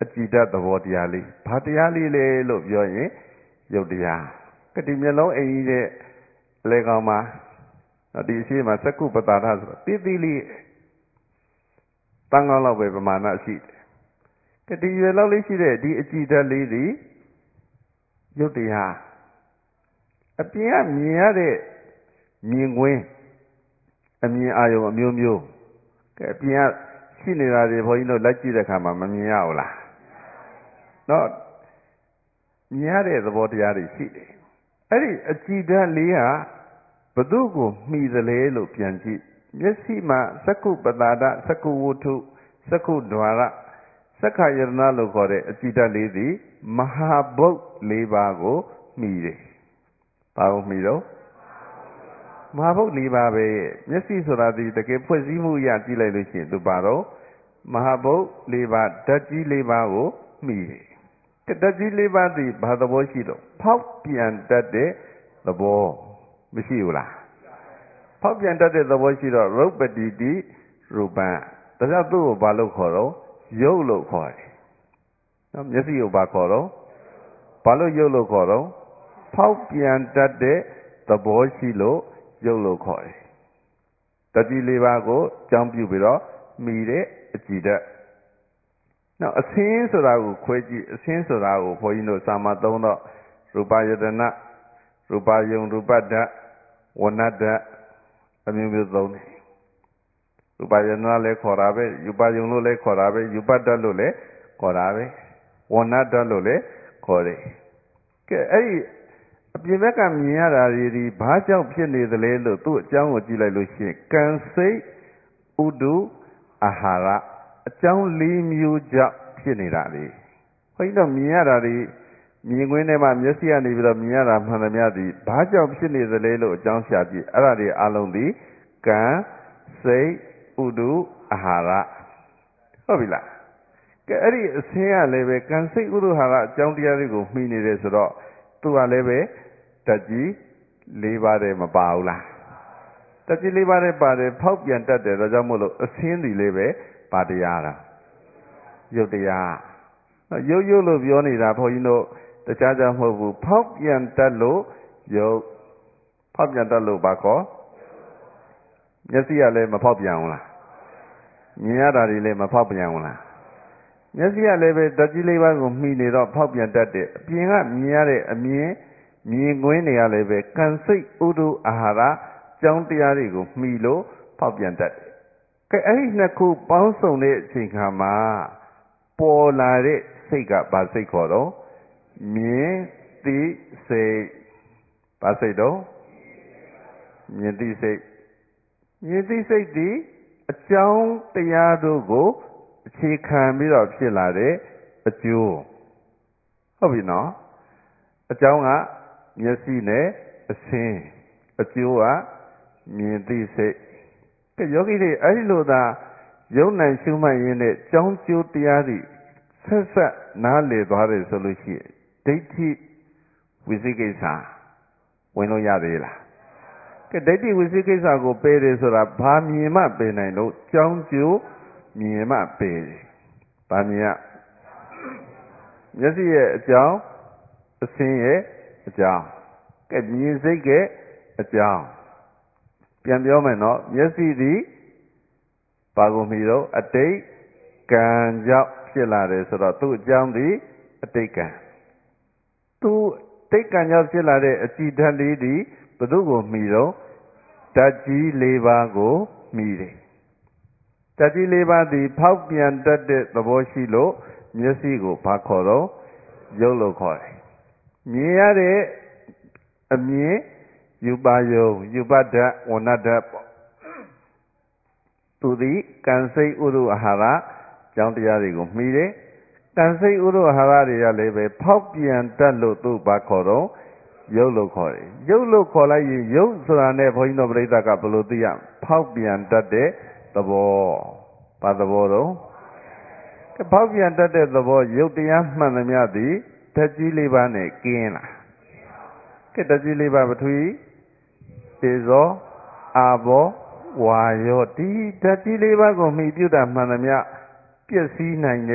အကြည်ဓာတ်သဘောတရားလေးဘာတရားလေးလဲလို့ပြောရင်ရုပ်တရားကတိမျက်လုံးအိမ်ကြီးတဲ့လေကောင်မှာဒီအရှိမှာစက္ကုပတာထဆိုတော့တိတိလေးတန်ကောင်းလောက်ပဲပမာဏရှိတယ်ကတိရွယ်လောက်လေးရှိတဲ့ဒီအကြည်ဓာတ်လေးဒီရုပ်တရားအပြင်ကမြင်ရတဲ့မြင်ကွင်းအမြင်အာရုံအမျိုးမျိုးကဲအပြင်ကရှိနေတာတွေဘုန်းကြီးတို့လိုက်ကြည့်တဲ့အခါမှာမမြင်ရဘူးလားတော့မြင်ရတဲ့သဘောတရားတွေရှိတယ်အဲ့ဒီအကြည်ဓာတ်လေးဟာဘု து ကိုမှီသလဲလို့ပြန်ကြည့်မျက်စိမှာစက္ကုပတာဒစက္ကုဝတ္ထုစက္ကုဒွါရစက္ခယရဏလို့ခေါ်တဲ့အကြည်ဓာတ်လေးသည်မဟာဘုတ်၄ပါးကိုမှီတယ်ဘာကိုမှီတော့မဟာဘုတ်၄ပါးပဲမျက်စိဆိုတာဒီတကယ်ဖွဲ့စည်းမှုအရကြည့်လိုက်လို့ရှိရင်သူပါတော့မဟာဘုတ်၄ပါးဓာတ်ကြီး၄ပါးကိုမှီတယ်ကဓာတ်ကြီး၄ပါးသည်ဘာသဘောရှိတော့ဖောက်ပြန်တတ်တဲ့သဘောမရှိဘူးလားဖောက်ပြန်တတ်တဲ့သဘောရှိတော့ရုပ်ပတိတိရူပံဒါကြောင့်သူ့ကိုဘာလို့ခေါ်တော့ရုပ်လို့ခေါ်တယ်နော်မျက်စိကိုဘာခေါ်တော့ဘာလို့ရုပ်လို့ခေါ်တော့ဖောက်ပြန်တတ်တဲ့သဘောရှိလို့ရုပ်လို့ခေါ်တယ်တတိလေးပါးကိုကြောင်းပြုပြီးတော့မိတဲ့အကြည်ဓာတ်နောက်အသင်းဆိုတာကိုခွဲကြည့်အသင်းဆိုတာကိုဘုန်းကြီးတို့စာမသုံးတော့ရူပယတနာရူပယုံရူပဓာတ်ဝဏ္ဏဓာတ်အမျိုးမျိုးသုံးတယ်ရူပယတနာလည်းခေါ်တာပဲရူပယုံလို့လည်းခေါ်တာပဲရူပဓာတ်လို့လည်းခေါ်တာပဲဝဏ္ဏဓာတ်လို့လည်းခေါ်တယ်ကဲအဲ့ဒီအပြင်ဘက်ကမြင်ရတာတွေဒီဘာကြောင့်ဖြစ်နေသလဲလို့သူ့အကြောင်းကိုကြည့်လိုက်လို့ရှိရင်ကံစိတ်ဥဒုအာဟာရအကြောင်း၄မျိုးကြောင့်ဖြစ်နေတာလေဘုန်းကြီးတို့မြင်ရတာဒီမြင်ကွင်းထဲမှာမျက်စိကနေပြီးတော့မြင်ရတာမှန်သမျှသည်ဘာကြောင့်ဖြစ်နေသလဲလို့အကြောင်းရှာကြည့်အဲ့ဒါတွေအလုံးသည်ကံစိတ်ဥဒုအာဟာရဟုတ်ပြီလားကဲအဲ့ဒီအစင်းကလည်းပဲကံစိတ်ဥဒုအာဟာရအကြောင်းတရားတွေကိုမှီနေတယ်ဆိုတော့သူကလည်းပဲဓာတ်ကြီး၄ပါးတည်းမပါဘူးလားဓာတ်ကြီး၄ပါးတည်းပါတယ်ဖောက်ပြန်တတ်တယ်ဒါကြောင့်မို့လို့အစင်းဒီလေးပဲပါတရားတာရုပ်တရားရုပ်ရုပ်လို့ပြောနေတာဘုန်းကြီးတို့တခြားကြမဟုတ်ဘူးဖောက်ပြန်တတ်လို့ရုပ်ဖောက်ပြန်တတ်လို့ဘာခေါ်မျက်စိကလည်းမဖောက်ပြန်ဘူးလားမြင်ရတာတွေလည်းမဖောက်ပြန်ဘူးလားမျက်စိကလည်းပဲဓာတ်ကြီးလေးပါးကိုမှီနေတော့ဖောက်ပြန်တတ်တယ်အပြင်ကမြင်ရတဲ့အမြင်မြင်ကွင်းတွေကလည်းပဲကံစိတ်ဥဒုအာဟာရကြောင်းတရားတွေကိုမှီလို့ဖောက်ပြန်တတ်တယ်ကဲအဲ့ဒီနှစ်ခုပေါင်းစုံတဲ့အချိန်ခါမှာပေါ်လာတဲ့စိတ်ကဘာစိတ်ခေါ်တော့မြင်သိစိတ်ဘာစိတ်တော့မြင်သိစိတ်မြင်သိစိတ်ဒီအကြောင်းတရားတို့ကိုအခြေခံပြီးတော့ဖြစ်လာတဲ့အကျိုးဟုတ်ပြီနော်အကြောင်းကမျက်စိနဲ့အဆင်းအကျိုးကမြင်သိစိတ်ကဲယောဂီတွေအဲ့ဒီလိုသာယုံနိုင်ရှုမှတ်ရင်းနဲ့ကြောင်းကျိုးတရားတွေဆက်ဆက်နားလည်သွားတယ်ဆိုလို့ရှိရင်ဒိဋ္ဌိဝိသိကိစ္စဝင်လို့ရသေးလားကဲဒိဋ္ဌိဝိသိကိစ္စကိုပယ်တယ်ဆိုတာဘာမြင်မှပယ်နိုင်လို့ကြောင်းကျိုးမြင်မှပယ်တယ်ဘာမြင်ရမျက်စိရဲ့အကြောင်းအဆင်းရဲ့အကြောင်းကဲမြင်စိတ်ရဲ့အကြောင်းပြန်ပြောမယ်နော်မျက်စိသည်ဘာကိုမှီတော့အတိတ်ကံကြောင့်ဖြစ်လာတယ်ဆိုတော့သူ့အကြောင်းသည်အတိတ်ကံသူတိတ်ကံကြောင့်ဖြစ်လာတဲ့အကြည်ဓာတ်လေးသည်ဘု து ကိုမှီတော့ဓာတ်ကြီး၄ပါးကိုမှီတယ်ဓာတ်ကြီး၄ပါးသည်ဖောက်ပြန်တတ်တဲ့သဘောရှိလို့မျက်စိကိုဘာခေါ်တော့ရုပ်လို့ခေါ်တယ်မြင်ရတဲ့အမြင်ယူပါယုံယူပဓာတ်ဝဏ္ဏဓာတ်ပေါ့သူသည်ကံစိတ်ဥဒုအာဟာရကြောင်းတရားတွေကိုမှီတယ်ကံစိတ်ဥဒုအာဟာရတွေကလည်းပဲဖောက်ပြန်တတ်လို့သူ့ဘာခေါ်တော့ရုပ်လို့ခေါ်တယ်ရုပ်လို့ခေါ်လိုက်ရင်ရုပ်ဆိုတာနဲ့ဘုန်းကြီးတို့ပြိဿကဘယ်လိုသိရဖောက်ပြန်တတ်တဲ့သဘောဘာသဘောတော့ဖောက်ပြန်တတ်တဲ့သဘောရုပ်တရားမှန်သမျှသည်ဓာတ်ကြီးလေးပါးနဲ့ကင်းလားကဲဓာတ်ကြီးလေးပါးပထဝီတေဇောအာဘောဝါယောဒီဓာတ်ကြီးလေးပါးကိုမှီပြုတာမှန်သမျှပျက်စီးနိုင်တဲ့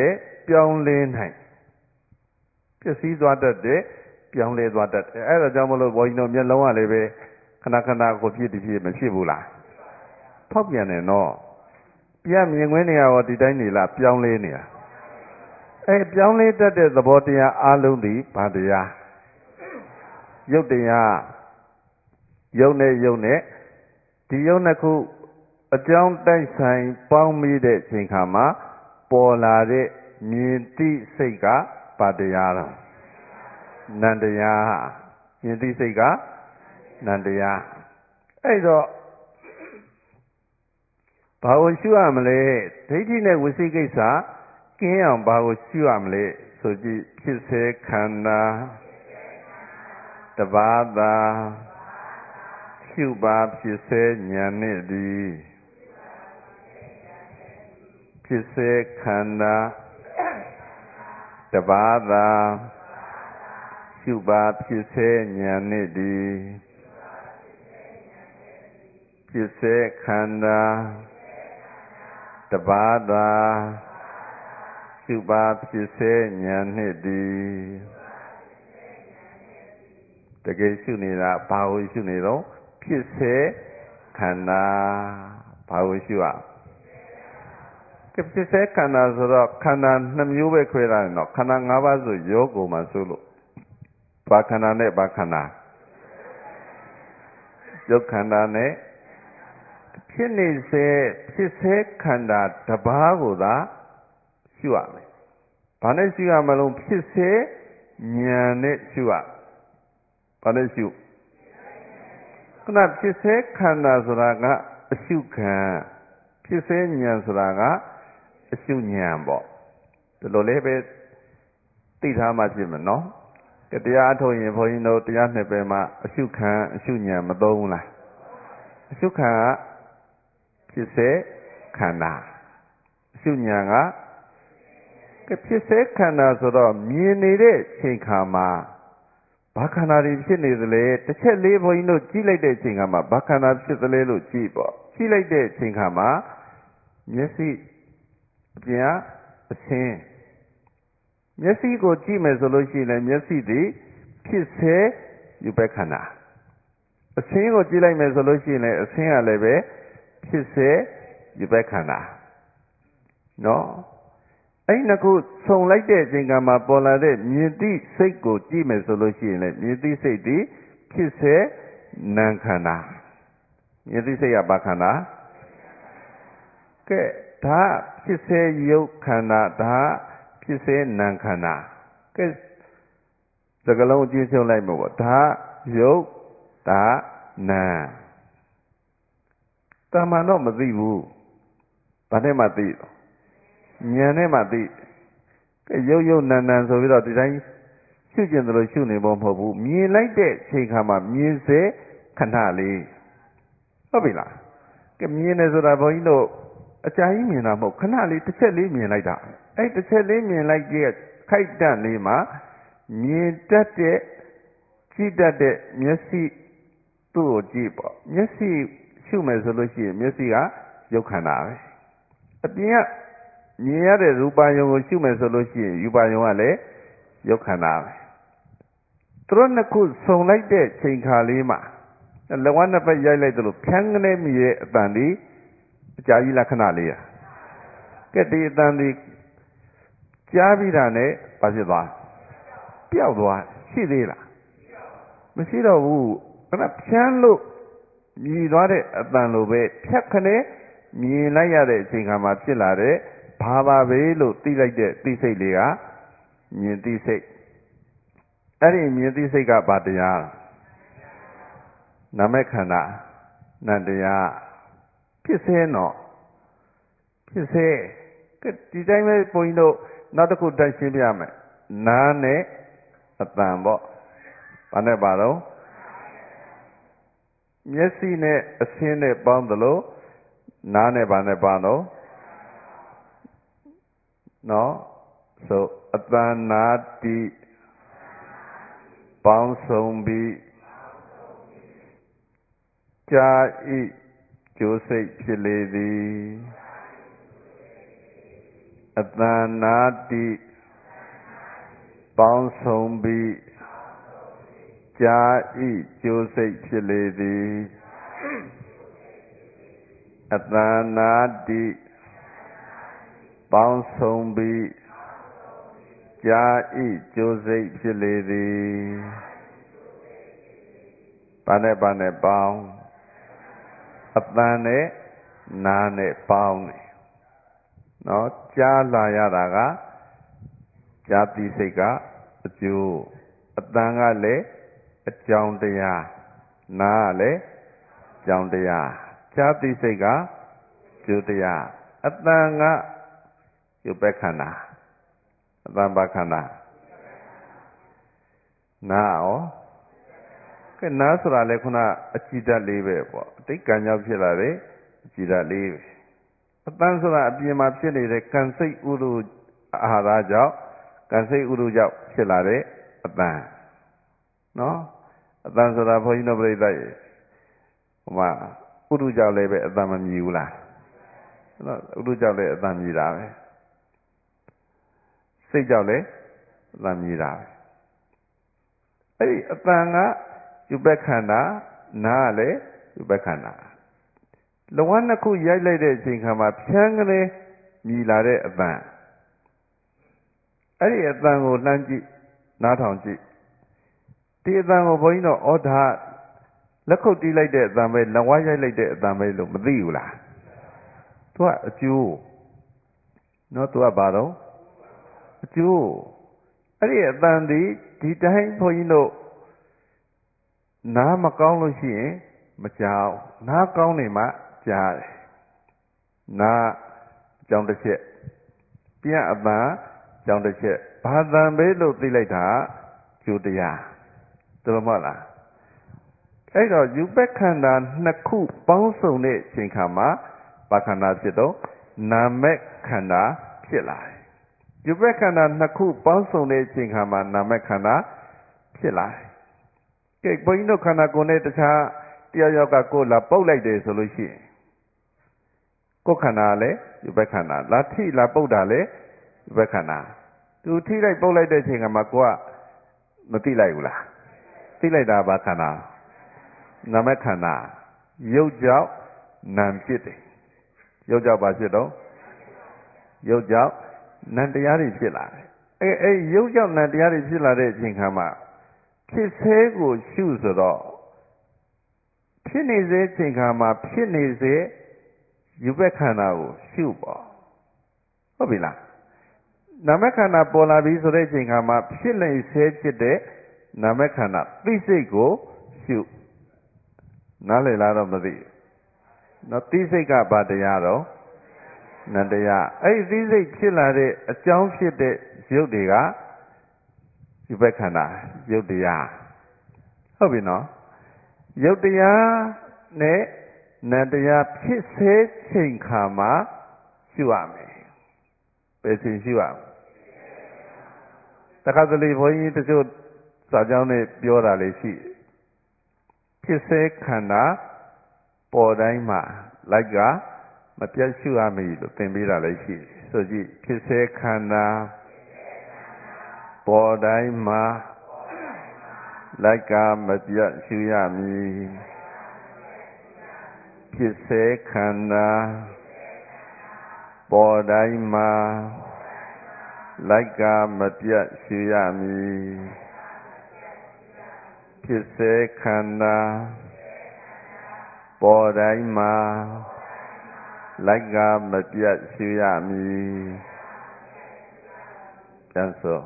ပြောင်းလဲနိုင်ပျက်စီးသွားတတ်တဲ့ပြောင်းလဲသွားတတ်တယ်အဲ့ဒါကြောင့်မလို့ဘုန်းကြီးတို့မျက်လုံးကလည်းပဲခဏခဏကိုဖြစ်တဖြစ်မဖြစ်ဘူးလားဖောက်ပြန်တယ်နော်ပြမြင်ခွင့်နေရောဒီတိုင်းနေလားပြောင်းလဲနေတာအဲ့ပြောင်းလဲတတ်တဲ့သဘောတရားအလုံးဒီဘာတရားရုပ်တရားရုပ်နဲ့ရုပ်နဲ့ဒီရုပ်နှစ်ခုအကြောင်းတိုက်ဆိုင်ပေါင်းမိတဲ့ချိန်ခါမှာပေါ်လာတဲ့မြင်သိစိတ်ကဘာတရားတော့နန္တရားမြင်သိစိတ်ကနန္တရားအဲ့တော့ဘာကိုရှုရမလဲဒိဋ္ဌိနဲ့ဝစီကိစ္စကင်းအောင်ဘာကိုရှုရမလဲဆိုကြည့်ဖြစ်စေခန္ဓာတပါးသာရှုပါဖြစ်စေဉာဏ်နဲ့ဒီဖြစ်စေခန္ဓာတပါးသာရှုပါဖြစ်စေဉာဏ်နဲ့ဒီဖြစ်စေခန္ဓာတပါးသာရှုပါဖြစ်စေဉာဏ်နဲ့ဒီတကယ်ရှုနေတာဘာကိုရှုနေတော့ဖြစ်စေခန္ဓာဘာကိုရှုရဖြစ်စေခန္ဓာဆိုတော့ခန္ဓာနှမျိုးပဲခွဲထားတယ်နော်ခန္ဓာ၅ပါးဆိုယောကိုမှဆိုလို့ဘာခန္ဓာနဲ့ဘာခန္ဓာရုပ်ခန္ဓာနဲ့ဖြစ်နေစေဖြစ်စေခန္ဓာတပါးကိုသာရှုရမယ်ဘာနဲ့ရှုရမလို့ဖြစ်စေဉာဏ်နဲ့ရှုရဘာနဲ့ရှုခုနဖြစ်စေခန္ဓာဆိုတာကအရှုခံဖြစ်စေဉာဏ်ဆိုတာကအရှုဉာဏ်ပေါ့ဒီလိုလေးပဲသိထားမှဖြစ်မယ်နော်တရားအထုတ်ရင်ဘုန်းကြီးတို့တရားနှစ်ပဲမှာအရှုခံအရှုဉာဏ်မသုံးဘူးလားအရှုခံကဖြစ်စေခန္ဓာအရှုဉာဏ်ကဖြစ်စေခန္ဓာဆိုတော့မြင်နေတဲ့ချိန်ခါမှာဘာခန္ဓာတွေဖြစ်နေသလဲတစ်ချက်လေးဘုန်းကြီးတို့ကြည့်လိုက်တဲ့ချိန်ခါမှာဘာခန္ဓာဖြစ်သလဲလို့ကြည့်ပေါ့ကြည့်လိုက်တဲ့ချိန်ခါမှာမျက်စိအပြင်အဆင်းမျက်စိကိုကြည့်မယ်ဆိုလို့ရှိရင်လည်းမျက်စိသည်ဖြစ်စေယူပဲခန္ဓာအဆင်းကိုကြည့်လိုက်မယ်ဆိုလို့ရှိရင်လည်းအဆင်းကလည်းပဲဖြစ်စေယူပဲခန္ဓာနော်အဲ့နှစ်ခုဆုံလိုက်တဲ့အချိန်ကမှပေါ်လာတဲ့မြင်သိစိတ်ကိုကြည့်မယ်ဆိုလို့ရှိရင်လည်းမြင်သိစိတ်သည်ဖြစ်စေနာခန္ဓာမြင်သိစိတ်ကဘာခန္ဓာကဲဒါဖြစ်စေရုပ်ခန္ဓာဒါဖြစ်စေနာခန္ဓာကဲစကလုံးအကျဉ်းချုပ်လိုက်မှာပေါ့ဒါရုပ်ဒါနာတာမန်တော့မသိဘူးဘာနဲ့မှသိတော့ဉာဏ်နဲ့မှသိကဲရုပ်ရုပ်နာနာဆိုပြီးတော့ဒီတိုင်းရှုကျင်တယ်လို့ရှုနေဖို့မဟုတ်ဘူးမြင်လိုက်တဲ့ချိန်ခါမှာမြင်စေခဏလေးဟုတ်ပြီလားကဲမြင်တယ်ဆိုတာဘုန်းကြီးတို့အကြာကြီးမြင်တာမဟုတ်ခဏလေးတစ်ချက်လေးမြင်လိုက်တာအဲ့တစ်ချက်လေးမြင်လိုက်တဲ့ခိုက်တန့်လေးမှာမြင်တတ်တဲ့ကြည့်တတ်တဲ့မျက်စိသူ့ကိုကြည့်ပေါ့မျက်စိရှုမယ်ဆိုလို့ရှိရင်မျက်စိကရုပ်ခန္ဓာပဲအပြင်ကမြင်ရတဲ့ရူပါယုံကိုရှုမယ်ဆိုလို့ရှိရင်ရူပါယုံကလည်းရုပ်ခန္ဓာပဲသူတို့နှစ်ခုဆုံလိုက်တဲ့ချိန်ခါလေးမှာလက်ဝါးနှစ်ဖက်ရိုက်လိုက်သလိုဖြန်းကနေမြည်တဲ့အတန်ဒီအကြာကြီးလက္ခဏာလေးอ่ะကဲဒီအတန်ဒီကြားပြီးတာနဲ့ဘာဖြစ်သွားပျောက်သွားရှိသေးလားမရှိတော့ဘူးအဲ့ဒါဖြန်းလို့မြည်သွားတဲ့အတန်လိုပဲဖြတ်ခနဲ့မြင်လိုက်ရတဲ့အချိန်ခါမှာဖြစ်လာတဲ့ဘာပါပဲလို့သိလိုက်တဲ့သိစိတ်လေးကမြင်သိစိတ်အဲ့ဒီမြင်သိစိတ်ကဘာတရားနာမခန္ဓာနန္တရားဖြစ်စေနော်ဖြစ်စေဒီတိုင်းပဲဘုန်းကြီးတို့နောက်တစ်ခုတိုက်ရှင်းပြမယ်နားနဲ့အတန်ပေါ့ဘာနဲ့ပါတော့မျက်စိနဲ့အဆင်းနဲ့ပေါင်းသလိုနားနဲ့ဘာနဲ့ပါတော့နော်ဆိုအတန်နာတိပေါင်းစုံပြီးကြာဤကျိုးစိတ်ဖြစ်လေသည်အတန်နာတိပေါင်းဆုံးပြီးကြာဤကျိုးစိတ်ဖြစ်လေသည်အတန်နာတိပေါင်းဆုံးပြီးကြာဤကျိုးစိတ်ဖြစ်လေသည်ဘာနဲ့ဘာနဲ့ပေါင်းအတန်နဲ့နာနဲ့ပေါင်းတယ်နော်ကြားလာရတာကကြာတိစိတ်ကအကျိုးအတန်ကလည်းအကြောင်းတရားနာကလည်းအကြောင်းတရားကြာတိစိတ်ကကျိုးတရားအတန်ကရုပ်ပဲခန္ဓာအတန်ပါခန္ဓာနာရောကဲနာဆိုတာလေခုနအကြည်ဓာတ်လေးပဲပေါ့အတိတ်ကံကြောင့်ဖြစ်လာတယ်အကြည်ဓာတ်လေးပဲအတန်ဆိုတာအပြင်မှာဖြစ်နေတဲ့ကံစိတ်ဥဒုအာဟာရကြောင့်ကံစိတ်ဥဒုကြောင့်ဖြစ်လာတဲ့အတန်နော်အတန်ဆိုတာဘုန်းကြီးတို့ပြိဿရဲ့ဟိုမှာဥဒုကြောင့်လည်းပဲအတန်မမြည်ဘူးလားနော်ဥဒုကြောင့်လည်းအတန်မြည်တာပဲစိတ်ကြောင့်လည်းအတန်မြည်တာပဲအဲ့ဒီအတန်ကယူပခန္ဓာနာကလည်းယူပခန္ဓာလဝနှစ်ခုရိုက်လိုက်တဲ့အချိန်ခါမှာဖြန်းကလေးမြည်လာတဲ့အတန်အဲ့ဒီအတန်ကိုလှမ်းကြည့်နားထောင်ကြည့်ဒီအတန်ကိုဘုန်းကြီးတို့ဩဒါလက်ခုပ်တီးလိုက်တဲ့အတန်ပဲလဝရိုက်လိုက်တဲ့အတန်ပဲလို့မသိဘူးလားသူကအကျိုးနော်သူကဘာတော့အကျိုးအဲ့ဒီအတန်ဒီဒီတိုင်းဘုန်းကြီးတို့နားမကောင်းလို့ရှိရင်မကြောက်နားကောင်းနေမှကြားတယ်နားကြောင်တစ်ချက်ပြအပန်းကြောင်တစ်ချက်ဘာတန်ပဲလို့သိလိုက်တာကျိုးတရားတော်မဟုတ်လားအဲ့တော့ယူပခန္ဓာနှစ်ခုပေါင်းစုံတဲ့အချိန်ခါမှာဘာခန္ဓာဖြစ်တော့နာမက်ခန္ဓာဖြစ်လာတယ်ယူပခန္ဓာနှစ်ခုပေါင်းစုံတဲ့အချိန်ခါမှာနာမက်ခန္ဓာဖြစ်လာတယ်ကဲဘုန်းကြီးတို့ခန္ဓာကိုယ်နဲ့တခြားတယောက်ယောက်ကကိုယ်လာပုတ်လိုက်တယ်ဆိုလို့ရှိရင်ကိုယ်ခန္ဓာလည်းယူပခန္ဓာလာထိလာပုတ်တာလည်းယူပခန္ဓာသူထိလိုက်ပုတ်လိုက်တဲ့အချိန်ကမှကိုယ်ကမသိလိုက်ဘူးလားသိလိုက်တာဘာခန္ဓာနာမခန္ဓာရုပ်ကြောင့်နာမ်ဖြစ်တယ်ရုပ်ကြောင့်ဘာဖြစ်တော့ရုပ်ကြောင့်နာမ်တရားတွေဖြစ်လာတယ်အဲအဲရုပ်ကြောင့်နာမ်တရားတွေဖြစ်လာတဲ့အချိန်ခါမှာဖြစ်စေကိုရှုဆိုတော့ဖြစ်နေစေအချိန်ခါမှာဖြစ်နေစေယူပခန္ဓာကိုရှုပေါ့ဟုတ်ပြီလားနာမခန္ဓာပေါ်လာပြီဆိုတဲ့အချိန်ခါမှာဖြစ်နေစေဖြစ်တဲ့နာမခန္ဓာသိစိတ်ကိုရှုနားလည်လားတော့မသိနော်သိစိတ်ကဘာတရားတော့နန္တရားအဲ့ဒီသိစိတ်ဖြစ်လာတဲ့အကြောင်းဖြစ်တဲ့ရုပ်တွေကယူပခန္ဓာရုပ်တရားဟုတ်ပြီနော်ရုပ်တရားနဲ့နန္တရားဖြစ်စေချိန်ခါမှာရှုရမယ်ဘယ်ချိန်ရှုရမလဲတခါတလေဘုန်းကြီးတချို့စာကြောင်းနဲ့ပြောတာလေးရှိဖြစ်စေခန္ဓာပေါ်တိုင်းမှာလိုက်ကမပြတ်ရှုရမည်လို့သင်ပေးတာလည်းရှိတယ်ဆိုကြည့်ဖြစ်စေခန္ဓာပေါ်တိုင်းမှာလိုက်ကမပြတ်ရှုရမည်ဖြစ်စေခန္ဓာပေါ်တိုင်းမှာလိုက်ကမပြတ်ရှုရမည်ဖြစ်စေခန္ဓာပေါ်တိုင်းမှာလိုက်ကမပြတ်ရှုရမည်ပြန်ဆို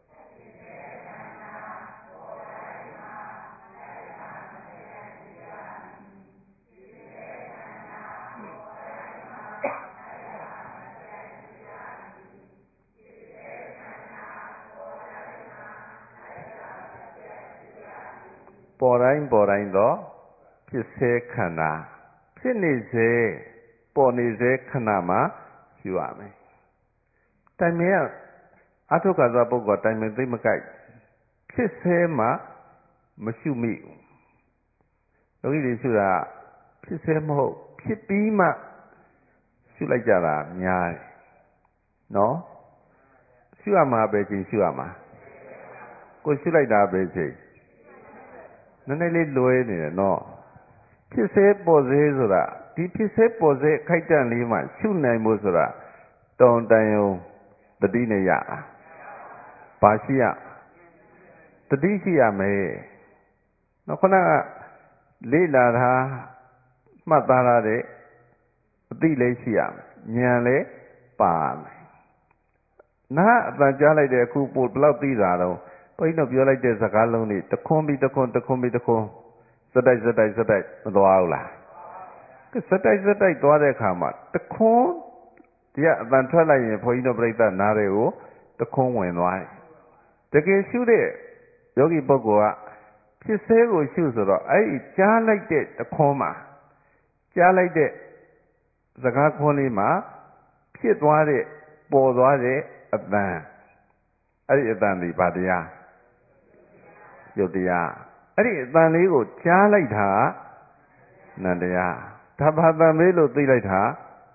ပေါ်တိုင်းပေါ်တိုင်းတော့ဖြစ်စေခန္ဓာဖြစ်နေစေပေါ်နေစေခဏမှာရှုရမယ်တိုင်မင်းကအထုက္ခသပုဂ္ဂိုလ်တိုင်မင်းသိမကြိုက်ဖြစ်စေမှမရှုမိဘူးယောဂီတွေရှုတာဖြစ်စေမဟုတ်ဖြစ်ပြီးမှရှုလိုက်ကြတာများတယ်နော်ရှုရမှာပဲချင်းရှုရမှာကိုရှုလိုက်တာပဲချင်းနည်းနည်းလေးလွဲနေတယ်နော်ဖြစ်စေပေါ်စေဆိုတာဒီဖြစ်စေပေါ်စေခိုက်တန့်လေးမှရှုနိုင်ဖို့ဆိုတာတောင်းတန်ယုံတတိနဲ့ရတာဘာရှိရတတိရှိရမယ်နော်ခုနကလေးလာတာမှတ်သားရတဲ့အသိလေးရှိရမယ်ဉာဏ်လေးပါမယ်နားအတန်ကြားလိုက်တဲ့အခုပို့ဘလောက်သိတာတော့ဘုန်းကြီးတို့ပြောလိုက်တဲ့စကားလုံးတွေတခွန်းပြီးတခွန်းတခွန်းပြီးတခွန်းစတိုက်စတိုက်စတိုက်မသွားဘူးလားကစတိုက်စတိုက်သွားတဲ့အခါမှာတခွန်းဒီကအတန်ထွက်လိုက်ရင်ဘုန်းကြီးတို့ပြိဿနားတွေကိုတခွန်းဝင်သွားတယ်တကယ်ရှုတဲ့ယောဂီပုဂ္ဂိုလ်ကဖြစ်စေကိုရှုဆိုတော့အဲ့ဒီကြားလိုက်တဲ့တခွန်းမှာကြားလိုက်တဲ့စကားခွန်းလေးမှာဖြစ်သွားတဲ့ပေါ်သွားတဲ့အတန်အဲ့ဒီအတန်ဒီဘာတရားရုပ်တရားအဲ့ဒီအတန်လေးကိုကြားလိုက်တာနန္တရားဒါဘာတန်မေးလို့သိလိုက်တာ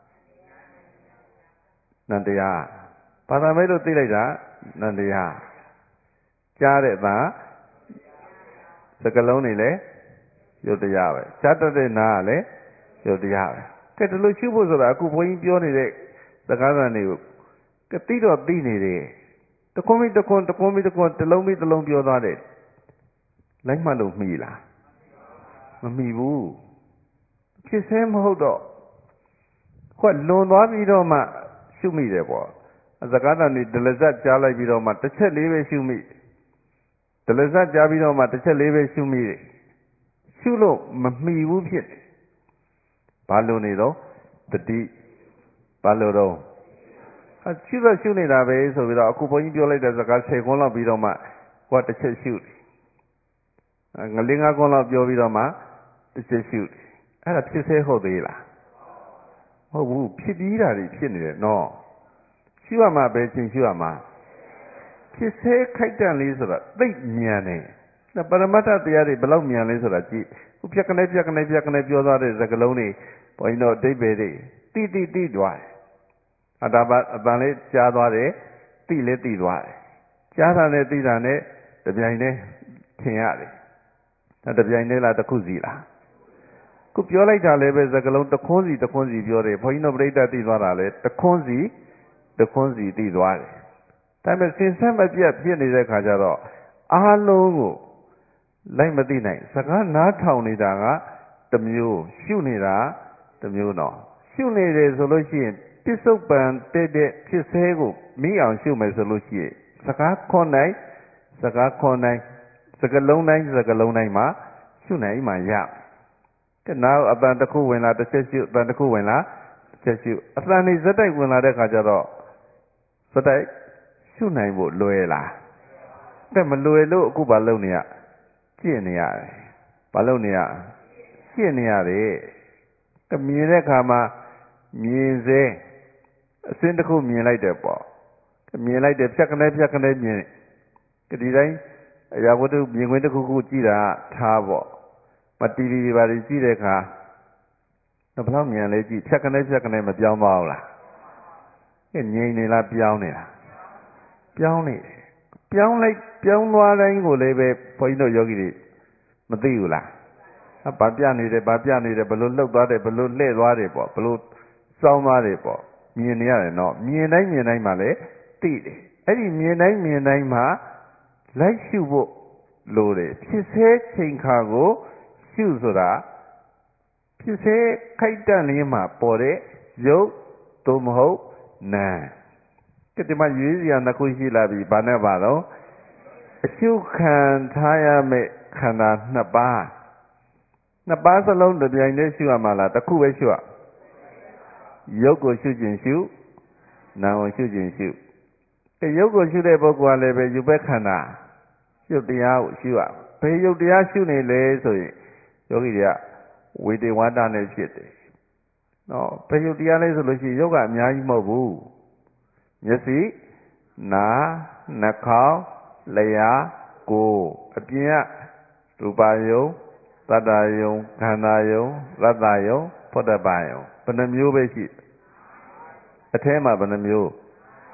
နန္တရားဘာတန်မေးလို့သိလိုက်တာနန္တရားကြားတဲ့အတန်စကလုံးတွေလည်းရုပ်တရားပဲကြားတတ်တဲ့နားကလည်းရုပ်တရားပဲကဲဒီလိုရှုဖို့ဆိုတာအခုဘုန်းကြီးပြောနေတဲ့စကားသံတွေကိုကတိတော့သိနေတယ်တခွန်းပြီးတခွန်းတခွန်းပြီးတခွန်းတစ်လုံးပြီးတစ်လုံးပြောသွားတယ်လိုက်မှလို့မှီလားမမှီဘူးဖြစ်စဲမဟုတ်တော့ခွက်လွန်သွားပြီးတော့မှရှုမိတယ်ပေါ့စကားသံတွေဒလဇတ်ကြားလိုက်ပြီးတော့မှတစ်ချက်လေးပဲရှုမိဒလဇတ်ကြားပြီးတော့မှတစ်ချက်လေးပဲရှုမိတယ်ရှုလို့မမှီဘူးဖြစ်တယ်ဘာလို့နေတော့တတိဘာလို့တော့အရှုတော့ရှုနေတာပဲဆိုပြီးတော့အခုဘုန်းကြီးပြောလိုက်တဲ့စကားဆယ်ခွန်းလောက်ပြီးတော့မှကိုကတစ်ချက်ရှုတယ်ငလင်းငါးခွန်းလောက်ပြောပြီးတော့မှတစ်ချက်ရှုတယ်အဲ့ဒါဖြစ်သေးဟုတ်သေးလားမဟုတ်ဘူးဖြစ်ပြီးတာတွေဖြစ်နေတယ်နော်ရှုရမှာပဲချင်းရှုရမှာဖြစ်သေးခိုက်တန့်လေးဆိုတာသိဉာဏ်တယ်ဒါပရမတ္ထတရားတွေဘယ်လောက်ဉာဏ်လဲဆိုတာကြည့်ခုပြက်ကနေပြက်ကနေပြက်ကနေပြောသွားတဲ့စကားလုံးတွေဘုန်းကြီးတို့အဓိပ္ပာယ်တွေတိတိတိသွားတယ်အတ္တပအတန်လေးကြားသွားတယ်တိလည်းတိသွားတယ်ကြားတာနဲ့တိတာနဲ့တပြိုင်တည်းထင်ရတယ်ဒါတပြိုင်တည်းလားတစ်ခုစီလားခုပြောလိုက်တာလည်းပဲစကားလုံးတစ်ခွန်းစီတစ်ခွန်းစီပြောတယ်ဘုန်းကြီးတို့ပြိဋ္ဌာသိသွားတာလည်းတစ်ခွန်းစီတစ်ခွန်းစီသိသွားတယ်ဒါပေမဲ့စင်ဆက်မပြတ်ဖြစ်နေတဲ့ခါကျတော့အားလုံးကိုလိုက်မသိနိုင်စကားနားထောင်နေတာကတစ်မျိုးရှုနေတာတစ်မျိုးတော့ရှုနေတယ်ဆိုလို့ရှိရင်ပစ္စုပန်တဲ့တဲ့ဖြစ်စေကိုမိအောင်ရှုမယ်ဆိုလို့ရှိရင်စကားခွန်တိုင်းစကားခွန်တိုင်းစကလုံးတိုင်းစကလုံးတိုင်းမှာရှုနိုင်မှရကဲနောက်အတန်တစ်ခုဝင်လာတစ်ချက်ရှုအတန်တစ်ခုဝင်လာတစ်ချက်ရှုအတန်နေဇက်တိုက်ဝင်လာတဲ့ခါကျတော့ဇက်တိုက်ရှုနိုင်ဖို့လွယ်လားကဲမလွယ်လို့အခုဘာလုပ်နေရကြည့်နေရတယ်ဘာလုပ်နေရကြည့်နေရတယ်ကမြင်တဲ့ခါမှာမြင်စေအစင်းတစ်ခုမြင်လိုက်တယ်ပေါ့မြင်လိုက်တယ်ဖြတ်ကနေဖြတ်ကနေမြင်ကဒီတိုင်းအရာဝတ္ထုမြင်ခွင့်တစ်ခုခုကြည့်တာထားပေါ့မတီဗီတွေပါကြည့်တဲ့အခါဘယ်လောက်မြင်လဲကြည့်ဖြတ်ကနေဖြတ်ကနေမပြောင်းသွားဘူးလားကဲငြိမ်နေလားပြောင်းနေလားပြောင်းနေတယ်ပြောင်းလိုက်ပြောင်းသွားတိုင်းကိုလည်းပဲဘုန်းကြီးတို့ယောဂီတွေမသိဘူးလားဘာပြနေတယ်ဘာပြနေတယ်ဘလို့လှုပ်သွားတယ်ဘလို့လှဲ့သွားတယ်ပေါ့ဘလို့စောင်းသွားတယ်ပေါ့မြင်နေရတယ်နော်မြင်တိုင်းမြင်တိုင်းမှလည်းသိတယ်အဲ့ဒီမြင်တိုင်းမြင်တိုင်းမှလိုက်ရှုဖို့လိုတယ်ဖြစ်စေချိန်ခါကိုရှုဆိုတာဖြစ်စေခိုက်တန့်လေးမှပေါ်တဲ့ရုပ်သို့မဟုတ်နာမ်ကဲဒီမှာရွေးစရာနှစ်ခုရှိလာပြီဘာနဲ့ပါတော့အရှုခံထားရမယ့်ခန္ဓာနှစ်ပါးနှစ်ပါးစလုံးတစ်ပြိုင်တည်းရှုရမှာလားတစ်ခုပဲရှုရရုပ်ကိုရှုခြင်းရှုနာမ်ကိုရှုခြင်းရှုအဲရုပ်ကိုရှုတဲ့ပုဂ္ဂိုလ်ကလည်းပဲယူပဲခန္ဓာရုပ်တရားကိုရှုရဘယ်ရုပ်တရားရှုနေလဲဆိုရင်ယောဂီတွေကဝေဒေဝတာနဲ့ဖြစ်တယ်နော်ဘယ်ရုပ်တရားလဲဆိုလို့ရှိရင်ရုပ်ကအများကြီးမဟုတ်ဘူးမျက်စိနားနှာခေါင်းလျှာကိုယ်အပြင်ကရူပယုံသတ္တယုံခန္ဓာယုံရတ္တယုံဖုဒ္ဓဘာယုံဘယ်နှမျိုးပဲရှိအထဲမှာဘယ်နှမျိုး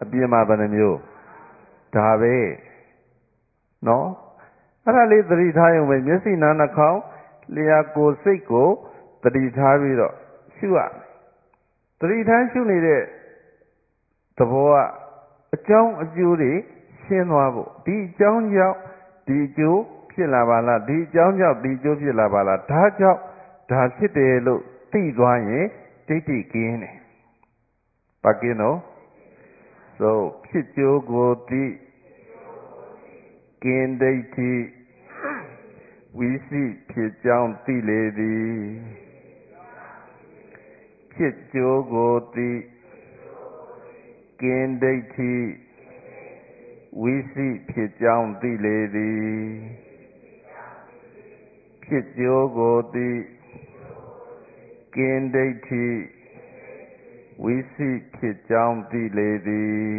အပြင်မှာဘယ်နှမျိုးဒါပဲနော်အဲ့ဒါလေးသတိထားရုံပဲမျက်စိနားနှာခေါင်းလျှာကိုယ်စိတ်ကိုသတိထားပြီးတော့ရှုရသတိထားရှုနေတဲ့သဘောကအကြောင်းအကျိုးတွေရှင်းသွားဖို့ဒီအကြောင်းကြောင့်ဒီအကျိုးဖြစ်လာပါလားဒီအကြောင်းကြောင့်ဒီအကျိုးဖြစ်လာပါလားဒါကြောင့်ဒါဖြစ်တယ်လို့သိသွားရင်ဒိဋ္ဌိကင်းတယ်ဘာကင်းတော့သို့ဖြစ်ကျိုးကိုသိကင်းဒိဋ္ဌိဝိသိဖြစ်ကြောင်းသိလေသည်ဖြစ်ကျိုးကိုသိကင်းဒိဋ္ဌိဝိသိဖြစ်ကြောင်းသိလေသည်ဖြစ်ကျိုးကိုသိကင်းဒိဋ္ဌိဝိသိဖြစ်ကြောင်းသိလေသည်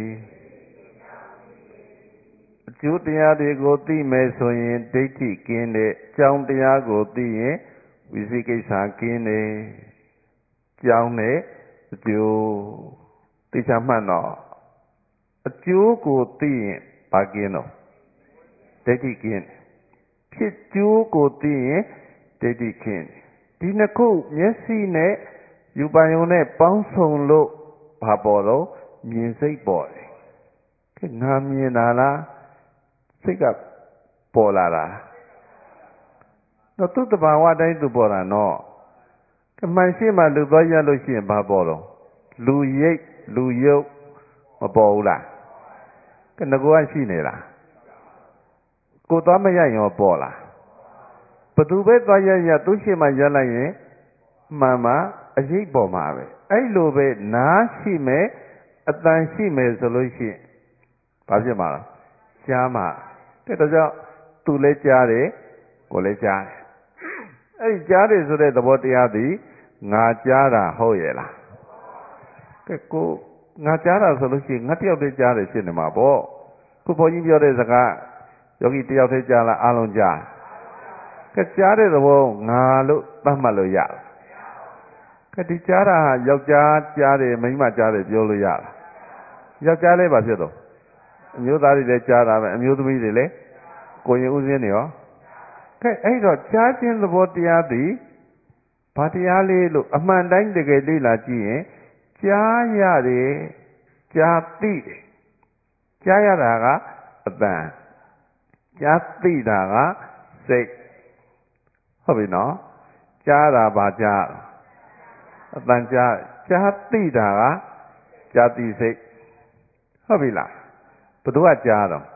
အကျိုးတရားတွေကိုသိမယ်ဆိုရင်ဒိဋ္ဌိကင်းတဲ့အကြောင်းတရားကိုသိရင်ဝိသိကိစ္စကင်းတယ်ကြောင်းနဲ့အကျိုးသိချမှတ်တော့အကျိုးကိုသိရင်ဘာကင်းတော့ဒိဋ္ဌိကင်းဖြစ်ကျိုးကိုသိရင်ဒိဋ္ဌိကင်းဒီနှစ်ခုမျက်စိနဲ့ယူပါယုံနဲ့ပေါင်းစုံလို့ဘာပေါ်တော့မြင်စိတ်ပေါ်တယ်ခေငါမြင်တာလားစိတ်ကပေါ်လာတာတော့သူ့တဘာဝတိုင်းသူပေါ်တာနော်ကမှန်ရှိမှလူသွားရလို့ရှိရင်ဘာပေါ်တော့လူရိပ်လူယုတ်မပေါ်ဘူးလားကငကောရှိနေလားကိုသွားမရရင်ပေါ်လားဘသူပဲသွားရရသူရှိမှရလိုက်ရင်မှန်မှအရေးပေါ်မှာပဲအဲ့လိုပဲနားရှိမယ်အတန်ရှိမယ်ဆိုလို့ရှိရင်ဘာဖြစ်မှာလဲကြားမှာတဲ့ဒါကြောင့်သူလည်းကြားတယ်ကိုလည်းကြားတယ်အဲ့ဒီကြားတယ်ဆိုတဲ့သဘောတရားသည်ငါကြားတာဟုတ်ရဲ့လားကဲကိုငါကြားတာဆိုလို့ရှိရင်ငါတယောက်တည်းကြားတယ်ဖြစ်နေမှာပေါ့ခုဘုန်းကြီးပြောတဲ့စကားယောဂီတယောက်တည်းကြားလားအားလုံးကြားကဲကြားတဲ့သဘောငါလို့သတ်မှတ်လို့ရလားကဲဒီကြားတာဟာယောက်ျားကြားတယ်မိန်းမကြားတယ်ပြောလို့ရလားယောက်ျားလည်းဘာဖြစ်တော့အမျိုးသားတွေလည်းကြားတာပဲအမျိုးသမီးတွေလည်းကိုရင်ဥစဉ်တွေရောကဲအဲ့တော့ကြားခြင်းသဘောတရားသည်ဘာတရားလေးလို့အမှန်တိုင်းတကယ်လေ့လာကြည့်ရင်ကြားရတယ်ကြားသိတယ်ကြားရတာကအတန်ကြားသိတာကစိတ်ဟုတ်ပြီနော်ကြားတာဘာကြားအတန်ကြားကြားသိတာကကြားသိစိတ်ဟုတ်ပြီလားဘယ်သူကကြားတော့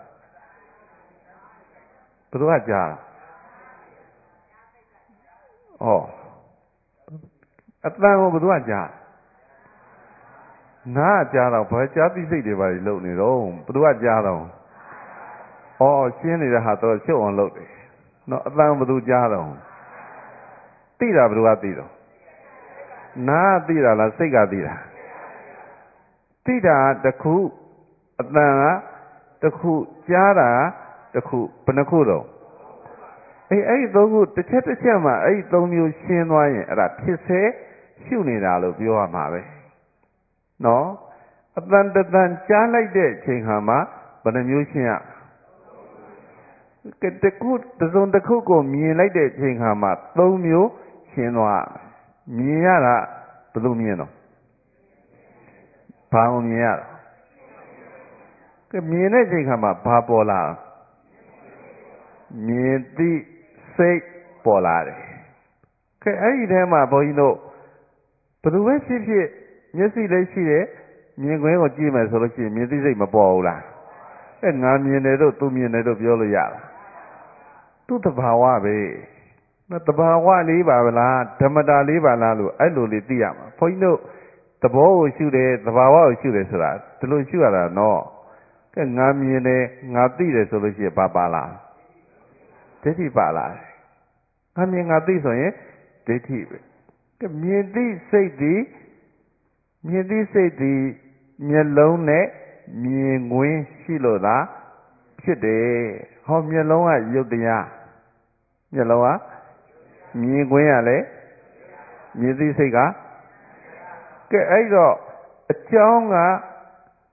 ဘယ်သူကကြားဩအတန်ကိုဘယ်သူကကြားနားကြားတော့ဘာကြားသိစိတ်တွေပါလေလုံနေတော့ဘယ်သူကကြားတော့ဩရှင်းနေတဲ့ဟာတော့ချုပ်အောင်လုပ်တယ်နော်အတန်ဘယ်သူကြားတော့သိတာဘယ်သူကသိတော့နားသိတာလားစိတ်ကသိတာသိတာတစ်ခုအတန်ကတစ်ခုကြားတာတစ်ခုဘယ်နှခုတော့အေးအဲ့ဒီသုံးခုတစ်ချက်တစ်ချက်မှာအဲ့ဒီသုံးမျိုးရှင်းသွားရင်အဲ့ဒါဖြစ်စေရှုနေတာလို့ပြောရမှာပဲနော်အတန်တန်ကြားလိုက်တဲ့အချိန်ခါမှာဘယ်နှမျိုးရှင်းရကဲတခုတစ်စုံတစ်ခုကိုမြင်လိုက်တဲ့အချိန်ခါမှာသုံးမျိုးရှင်းသွားမြင်ရတာဘယ်လိုမြင်တော့ဘာကိုမြင်ရတော့ကဲမြင်တဲ့အချိန်ခါမှာဘာပေါ်လာမြင်သိစိတ်ပေါ်လာတယ်ကဲအဲ့ဒီထဲမှာဘုန်းကြီးတို့ဘယ်သူပဲဖြစ်ဖြစ်မျက်စိလည်းရှိတယ်မြင်ခွင့်ကိုကြည့်မယ်ဆိုလို့ရှိရင်မြင်သိစိတ်မပေါ်ဘူးလားအဲငါမြင်တယ်တို့သူမြင်တယ်တို့ပြောလို့ရလားသူ့တဘာဝပဲနော်တဘာဝလေးပါဗလားဓမ္မတာလေးပါလားလို့အဲ့လိုလေးသိရမှာဘုန်းကြီးတို့သဘောကိုရှုတယ်သဘာဝကိုရှုတယ်ဆိုတာဒီလိုရှုရတာနော်ကဲငါမြင်တယ်ငါသိတယ်ဆိုလို့ရှိရင်ဘာပါလားဒိဋ္ဌိပါလားငါမြင်ငါသိဆိုရင်ဒိဋ္ဌိပဲကဲမြင်သိစိတ်သည်မြင်သိစိတ်သည်မျက်လုံးနဲ့မြင်ခွင့်ရှိလို့လားဖြစ်တယ်ဟောမျက်လုံးကရုပ်တရားမျက်လုံးကမြင်ခွင့်ရလေမြင်သိစိတ်ကကဲအဲ့တော့အကြောင်းက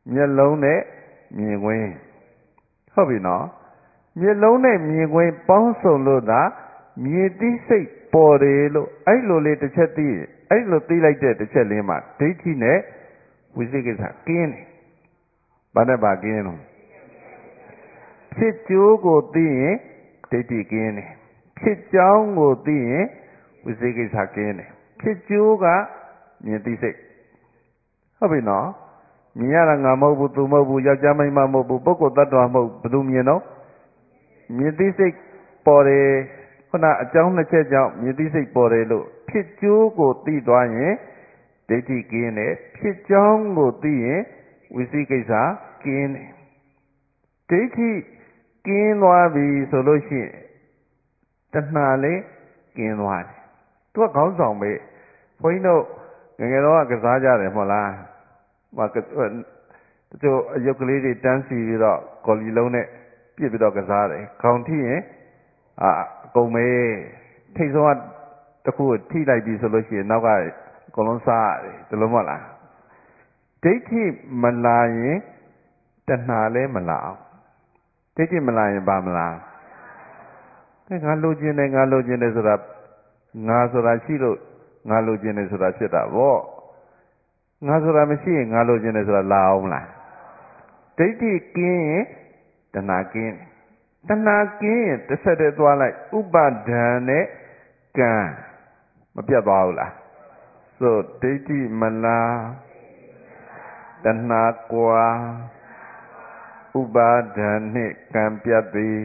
မျက်လုံးနဲ့မြင်ကွင်းဟုတ်ပြီနော်မျက်လုံးနဲ့မြင်ကွင်းပေါင်းစုံလို့သာမြင်သိစိတ်ပေါ်တယ်လို့အဲ့လိုလေးတစ်ချက်သိအဲ့လိုသိလိုက်တဲ့တစ်ချက်လေးမှာဒိဋ္ဌိနဲ့ဝိသိကိစ္စကင်းတယ်ဘာနဲ့ပါကင်းလို့ဖြစ်ကျိုးကိုသိရင်ဒိဋ္ဌိကင်းတယ်ဖြစ်ကြောင်းကိုသိရင်ဝိသိကိစ္စကင်းတယ်ဖြစ်ကျိုးကမြင်သိစိတ်ဟုတ်ပြီနော်မြင်ရတာငါမဟုတ်ဘူးသူမဟုတ်ဘူးယောက်ျားမိန်းမမဟုတ်ဘူးပုဂ္ဂိုလ်တ attva မဟုတ်ဘယ်သူမြင်တော့မြင်သိစိတ်ပေါ်တယ်ခုနအကြောင်းနှစ်ချက်ကြောင့်မြင်သိစိတ်ပေါ်တယ်လို့ဖြစ်ကျိုးကိုသိသွားရင်ဒိဋ္ဌိကင်းတယ်ဖြစ်ကြောင်းကိုသိရင်ဝိသိကိစ္စကင်းတယ်ဒိဋ္ဌိကင်းသွားပြီဆိုလို့ရှိရင်တဏှာလေးကင်းသွားတယ်သူကခေါင်းဆောင်ပဲဘုန်းကြီးတို့ငယ်ငယ်တော့ကစားကြတယ်မဟုတ်လားဟိုတချို့အယုတ်ကလေးတွေတန်းစီပြီးတော့ကော်လီလုံးနဲ့ပြစ်ပြီးတော့ကစားတယ်ခေါင်းထိရင်အာအကုန်မေးထိတ်ဆုံးကတစ်ခုထိလိုက်ပြီဆိုလို့ရှိရင်နောက်ကအကုန်လုံးစားရတယ်ဒီလိုမဟုတ်လားဒိဋ္ဌိမလာရင်တဏှာလည်းမလာအောင်ဒိဋ္ဌိမလာရင်ဘာမလားအဲငါလိုချင်တယ်ငါလိုချင်တယ်ဆိုတာငါဆိုတာရှိလို့ငါလိုချင်တယ်ဆိုတာဖြစ်တာဗောငါဆိုတာမရှိရင်ငါလိုချင်တယ်ဆိုတာလာအောင်မလားဒိဋ္ဌိကင်းရင်တဏှာကင်းတဏှာကင်းရင်တစ်ဆက်တည်းသွားလိုက်ဥပါဒံနဲ့ကံမပြတ်သွားဘူးလားဆိုဒိဋ္ဌိမလားတဏှာကွာဥပါဒံနှင့်ကံပြတ်သည်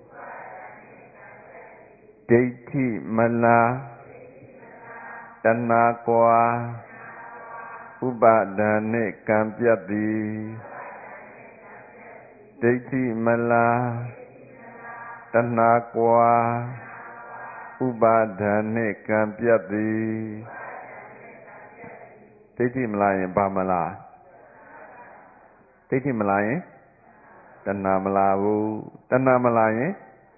ဒိဋ္ဌိမလားတဏှာကွာဥပါဒံနှင့်ကံပြတ်သည်ဒိဋ္ဌိမလားတဏှာကွာဥပါဒံနှင့်ကံပြတ်သည်ဒိဋ္ဌိမလားရင်ဘာမလားဒိဋ္ဌိမလားရင်တဏှာမလားဘူးတဏှာမလားရင်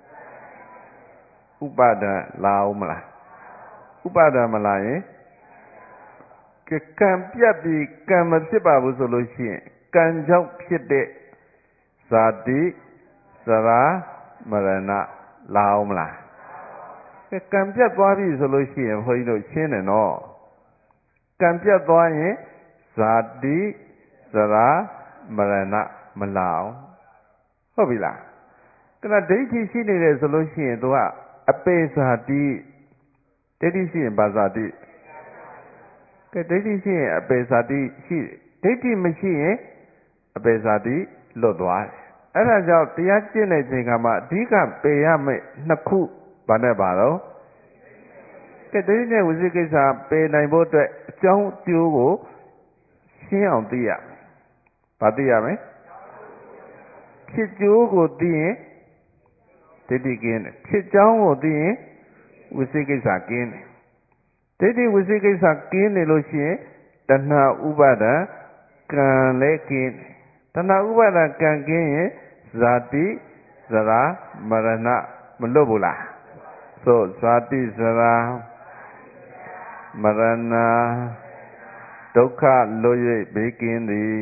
ဥပါဒံလာအောင်မလားဥပါဒံမလားရင်ကံပြတ်ပြီးကံမဖြစ်ပါဘူးဆိုလို့ရှိရင်ကံကြောင့်ဖြစ်တဲ့ဇာတိဇရာမရဏလာအောင်မလားကံပြတ်သွားပြီဆိုလို့ရှိရင်ဘုန်းကြီးတို့ရှင်းတယ်နော်ကံပြတ်သွားရင်ဇာတိဇရာမရဏမလာအောင်ဟုတ်ပြီလားကဲဒိဋ္ဌိရှိနေတယ်ဆိုလို့ရှိရင်သူကအပေဇာတိဒိဋ္ဌိရှိရင်ဘာဇာတိကဲဒိဋ္ဌိရှိရင်အပေဇာတိရှိဒိဋ္ဌိမရှိရင်အပေဇာတိလွတ်သွားတယ်အဲ့ဒါကြောင့်တရားကျင့်တဲ့ချိန်ကမှအဓိကပေရမယ့်နှစ်ခုဘာနဲ့ပါတော့ကဲဒိဋ္ဌိနဲ့ဝိသိကိစ္စပေနိုင်ဖို့အတွက်အကြောင်းကျိုးကိုရှင်းအောင်သိရမယ်ဘာသိရမလဲဖြစ်ကျိုးကိုသိရင်ဒိဋ္ဌိကင်းတယ်ဖြစ်ကြောင်းကိုသိရင်ဝိသိကိစ္စကင်းတယ်ဒိဋ္ဌိဝိသိကိစ္စကင်းနေလို့ရှိရင်တဏှာဥပါဒံကံလည်းကင်းတယ်တဏှာဥပါဒံကံကင်းရင်ဇာတိဇရာမရဏမလွတ်ဘူးလားဆိုဇာတိဇရာမရဏဒုက္ခလွတ်၍ဘေးကင်းသည်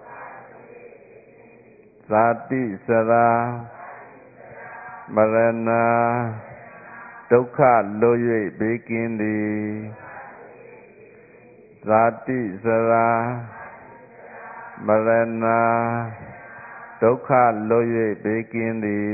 ဇာတိဇရာမရဏဒုက္ခလွတ်၍ဘေးကင်းသည်ဇာတိဇရာမရဏဒုက္ခလွတ်၍ဘေးကင်းသည်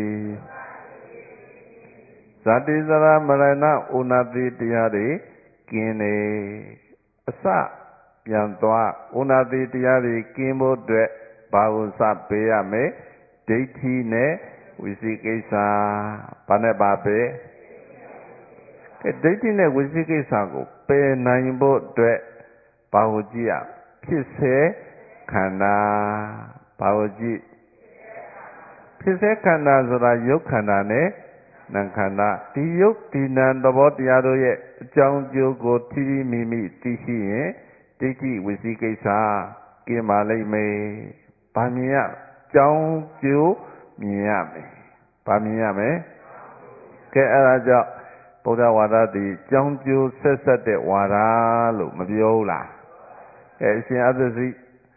ဇာတိဇရာမရဏဥနာတိတရားတွေကင်းနေအစပြန်သွားဥနာတိတရားတွေကင်းဖို့အတွက်ဘာကိုစပေးရမလဲဒိဋ္ဌိနဲ့ဝိသိကိစ္စဘာနဲ့ပါပဲကဲဒိဋ္ဌိနဲ့ဝိသိကိစ္စကိုပယ်နိုင်ဖို့အတွက်ဘာကိုကြည့်ရဖြစ်စေခန္ဓာဘာကိုကြည့်ဖြစ်စေခန္ဓာဆိုတာယုတ်ခန္ဓာနဲ့နာမ်ခန္ဓာဒီယုတ်ဒီနာမ်သဘောတရားတို့ရဲ့အကြောင်းကျိုးကိုထိထိမိမိသိရှိရင်ဒိဋ္ဌိဝိသိကိစ္စကင်းပါလိမ့်မယ်။ဘာမြင်ရကြောင်းကျိုးမြင်ရမယ်။ဘာမြင်ရမယ်။ကဲအဲဒါကြောင့်ဗုဒ္ဓဝါဒသည်ကြောင်းကျိုးဆက်ဆက်တဲ့ဝါဒလို့မပြောဘူးလား။အဲအရှင်အသစ္စည်း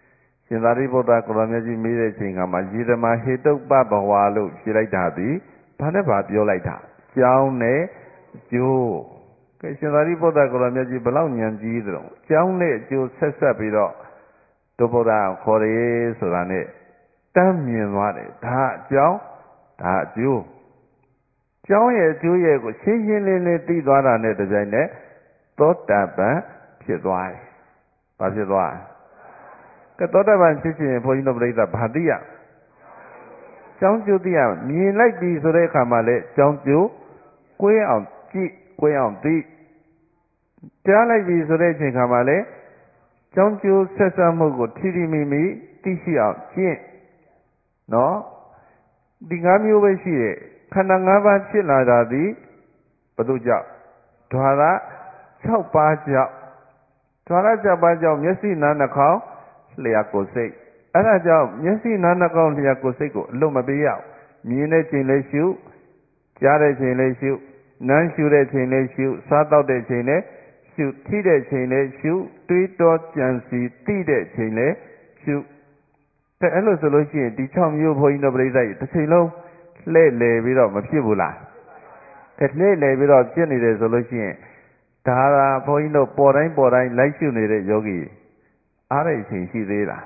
ရှင်သာရိပုတ္တကိုရောမြတ်ကြီးမေးတဲ့အချိန်ကမှယေဓမာဟေတုပ္ပဘဝလို့ဖြေလိုက်တာဒီဘာနဲ့ဘာပြောလိုက်တာကြောင်းနဲ့အကျိုးကဲရှင်သာရိပုတ္တကိုရောမြတ်ကြီးဘလောက်ဉာဏ်ကြီးသလဲကြောင်းနဲ့အကျိုးဆက်ဆက်ပြီးတော့ဒုဗုဒ္ဓခေါ်တယ်ဆိုတာနဲ့တမ်းမြင်သွားတယ်ဒါအကြောင်းဒါအကျိုးကြောင်းရဲ့အကျိုးရဲ့ကိုရှင်းရှင်းလင်းလင်းသိသွားတာနဲ့တပြိုင်နက်သောတာပန်ဖြစ်သွားတယ်ဘာဖြစ်သွားကဲသောတာပန်ဖြစ်ခြင်းဘုန်းကြီးတို့ပြိဿဘာသိရကြောင်းကျိုးသိရမြင်လိုက်ပြီဆိုတဲ့အခါမှာလေကြောင်းကျိုးကိုယ်အောင်ကြည့်ကိုယ်အောင်သိကြားလိုက်ပြီဆိုတဲ့အချိန်ခါမှာလေကြောင်းကျိုးဆက်ဆက်မှုကိုထိထိမိမိသိရှိအောင်ကျင့်နော်ဒီ၅မျိုးပဲရှိတယ်ခန္ဓာ၅ပါးဖြစ်လာတာဒီဘု து ကြောင့်ဓဝရ၆ပါးကြောင့်ဓဝရ၆ပါးကြောင့်မျက်စိနားနှာခေါင်းလျှာကိုယ်စိတ်အဲ့ဒါကြောင့်မျက်စိနားနှာခေါင်းလျှာကိုယ်စိတ်ကိုအလွတ်မပေးရအောင်မြင်တဲ့ချိန်လေးရှုကြားတဲ့ချိန်လေးရှုနမ်းရှုတဲ့ချိန်လေးရှုစားတော့တဲ့ချိန်လေးရှုထိတဲ့ချိန်လေးရှုတွေးတောကြံစီသိတဲ့ချိန်လေးရှုแต่အဲ့လိုဆိုလို့ရှိရင်ဒီ၆မျိုးဘုန်းကြီးတို့ပြိဿကြီးတစ်ချိန်လုံးလှဲ့လေပြီးတော့မဖြစ်ဘူးလားအဲလှဲ့လေပြီးတော့ဖြစ်နေတယ်ဆိုလို့ရှိရင်ဒါသာဘုန်းကြီးတို့ပေါ်တိုင်းပေါ်တိုင်းလိုက်ရှုနေတဲ့ယောဂီအားရချိန်ရှိသေးလား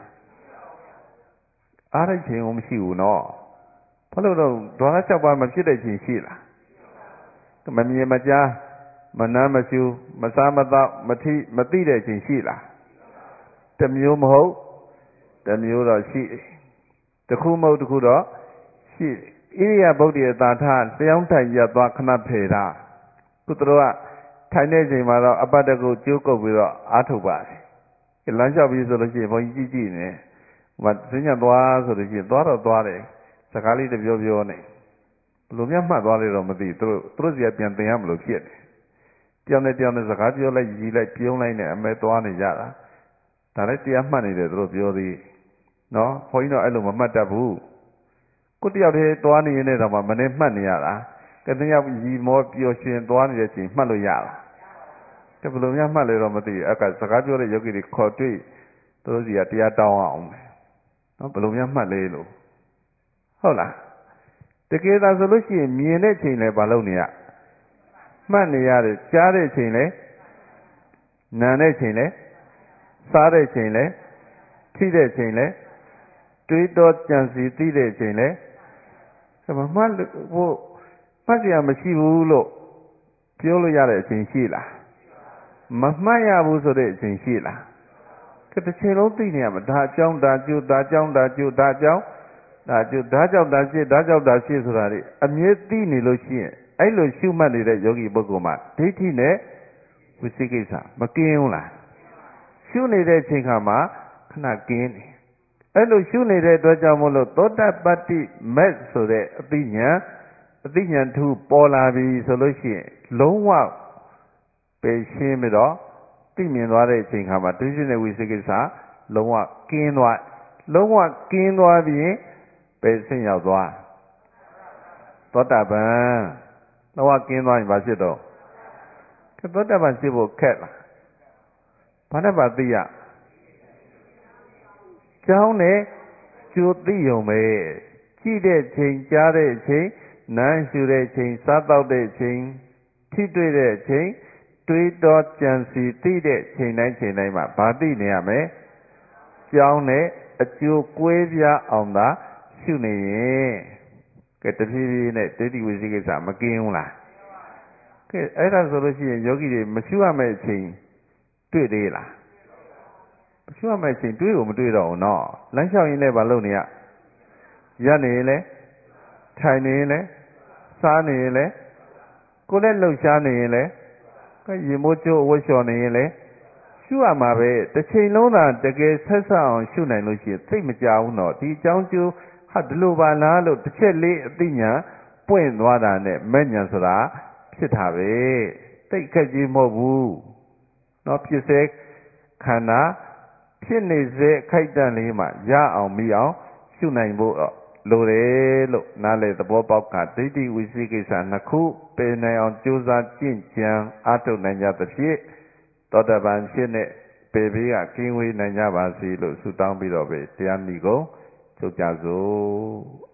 အားရချိန်ကမရှိဘူးနော်ဘာလို့တော့ဒေါသ၆ပါးမဖြစ်တဲ့ချိန်ရှိလားမမြင်မကြားမနာမရှုမစားမတော့မထိမသိတဲ့ချိန်ရှိလားတစ်မျိုးမဟုတ်တစ်မျိုးတော့ရှိတယ်တစ်ခုမဟုတ်တစ်ခုတော့ရှိတယ်ဣရိယာပုဒ်ရဲ့သာထလျှောင်းထိုင်ရသွားခဏဖေတာကုသတော်ကထိုင်တဲ့ချိန်မှာတော့အပတ္တကုကျိုးကုတ်ပြီးတော့အားထုတ်ပါတယ်လမ်းလျှောက်ပြီးဆိုလို့ရှိရင်ဘုန်းကြီးကြည့်ကြည့်နေဟိုစဉ္ညာသွားဆိုလို့ရှိရင်သွားတော့သွားတယ်စကားလေးတပြောပြောနေဘလို့များမှတ်သွားလေတော့မသိသူတို့သူတို့စီကပြန်သင်ရမလို့ဖြစ်တယ်တယောက်နဲ့တယောက်နဲ့စကားပြောလိုက်ရည်လိုက်ပြုံးလိုက်နဲ့အမဲသွားနေကြတာဒါလည်းတရားမှတ်နေတယ်သူတို့ပြောသေးနော်ဘုန်းကြီးတော့အဲ့လိုမမှတ်တတ်ဘူးကိုတယောက်တည်းသွားနေရင်လည်းတော့မနေမှတ်နေရတာကတယောက်ရည်မောပျော်ရွှင်သွားနေတဲ့ချိန်မှတ်လို့ရတာတဘလို့များမှတ်လေတော့မသိအဲ့ကစကားပြောတဲ့ယောဂီတွေခေါ်တွေ့သူတို့စီကတရားတောင်းအောင်နော်ဘလို့များမှတ်လေလို့ဟုတ်လားတကယ်သာဆိုလို့ရှိရင်မြင်တဲ့ချိန်လည်းမလုပ်နေရမှတ်နေရတယ်ကြားတဲ့ချိန်လည်းနားတဲ့ချိန်လည်းစားတဲ့ချိန်လည်းထိတဲ့ချိန်လည်းတွေးတောကြံစီသိတဲ့ချိန်လည်းမမှတ်ဖို့မှတ်ရမရှိဘူးလို့ပြောလို့ရတဲ့အချိန်ရှိလားမမှတ်ရဘူးဆိုတဲ့အချိန်ရှိလားကတစ်ချိန်လုံးသိနေရမှာဒါအကြောင်းဒါကျိုးဒါအကြောင်းဒါကျိုးဒါအကြောင်းဒါကျိုးဒါကြောင့်ဒါဖြစ်ဒါကြောင့်ဒါဖြစ်ဆိုတာလေအမြဲသိနေလို့ရှိရင်အဲ့လိုရှုမှတ်နေတဲ့ယောဂီပုဂ္ဂိုလ်မှာဒိဋ္ဌိနဲ့ဝိသိကိစ္စမကင်းဘူးလားရှုနေတဲ့အချိန်ခါမှာခဏကင်းတယ်အဲ့လိုရှုနေတဲ့အတွက်ကြောင့်မို့လို့သောတပတ္တိမက်ဆိုတဲ့အသိဉာဏ်အသိဉာဏ်ထူပေါ်လာပြီဆိုလို့ရှိရင်လုံးဝပယ်ရှင်းပြီးတော့သိမြင်သွားတဲ့အချိန်ခါမှာဒိဋ္ဌိနဲ့ဝိသိကိစ္စလုံးဝကင်းသွားလုံးဝကင်းသွားပြီးပဲဆင့်ရောက်သွားသောတာပန်လုံးဝကင်းသွားရင်ဘာဖြစ်တော့သောတာပန်ဖြစ်ဖို့ခက်လားဘာနဲ့ပါသိရကြောင်းနဲ့ကျိုးသိုံပဲကြည့်တဲ့ချိန်ကြားတဲ့ချိန်နားရှုတဲ့ချိန်စားတော့တဲ့ချိန်ထိတွေ့တဲ့ချိန်တွေးတောကြံစီသိတဲ့ချိန်တိုင်းချိန်တိုင်းမှာဘာသိနေရမလဲကြောင်းနဲ့အကျိုးကွဲပြားအောင်သာရှုနေရင်ကဲတဖြည်းဖြည်းနဲ့ဒိဋ္ဌိဝိသိကိစ္စမကင်းဘူးလားကဲအဲ့ဒါဆိုလို့ရှိရင်ယောဂီတွေမရှုရမယ့်အချိန်တွေ့သေးလားမရှုရမယ့်အချိန်တွေးကိုမတွေးတော့ဘူးနော်လမ်းလျှောက်ရင်လည်းမလုပ်နေရရပ်နေရင်လည်းထိုင်နေရင်လည်းစားနေရင်လည်းကိုယ်လည်းလှုပ်ရှားနေရင်လည်းရေမိုးကျိုးအဝတ်လျှော်နေရင်လည်းရှုရမှာပဲတစ်ချိန်လုံးသာတကယ်ဆက်ဆက်အောင်ရှုနိုင်လို့ရှိရင်သိမကြဘူးနော်ဒီအကြောင်းကျိုးဟာဒီလိုပါလားလို့တစ်ချက်လေးအသိဉာဏ်ပွင့်သွားတာနဲ့မဲ့ဉာဏ်ဆိုတာဖြစ်တာပဲသိခက်ကြီးမဟုတ်ဘူးနော်ဖြစ်စေခန္ဓာဖြစ်နေစေခိုက်တန့်လေးမှရအောင်မိအောင်ရှုနိုင်ဖို့လိုတယ်လို့နားလေသဘောပေါက်ကဒိဋ္ဌိဝိသိကိစ္စနှစ်ခုပယ်နိုင်အောင်ကြိုးစားကျင့်ကြံအားထုတ်နိုင်ကြသဖြင့်သောတာပန်ဖြစ်တဲ့ပေဘေးကကင်းဝေးနိုင်ကြပါစေလို့ဆုတောင်းပြီးတော့ပဲတရားနိဂုံးချုပ်ကြစို့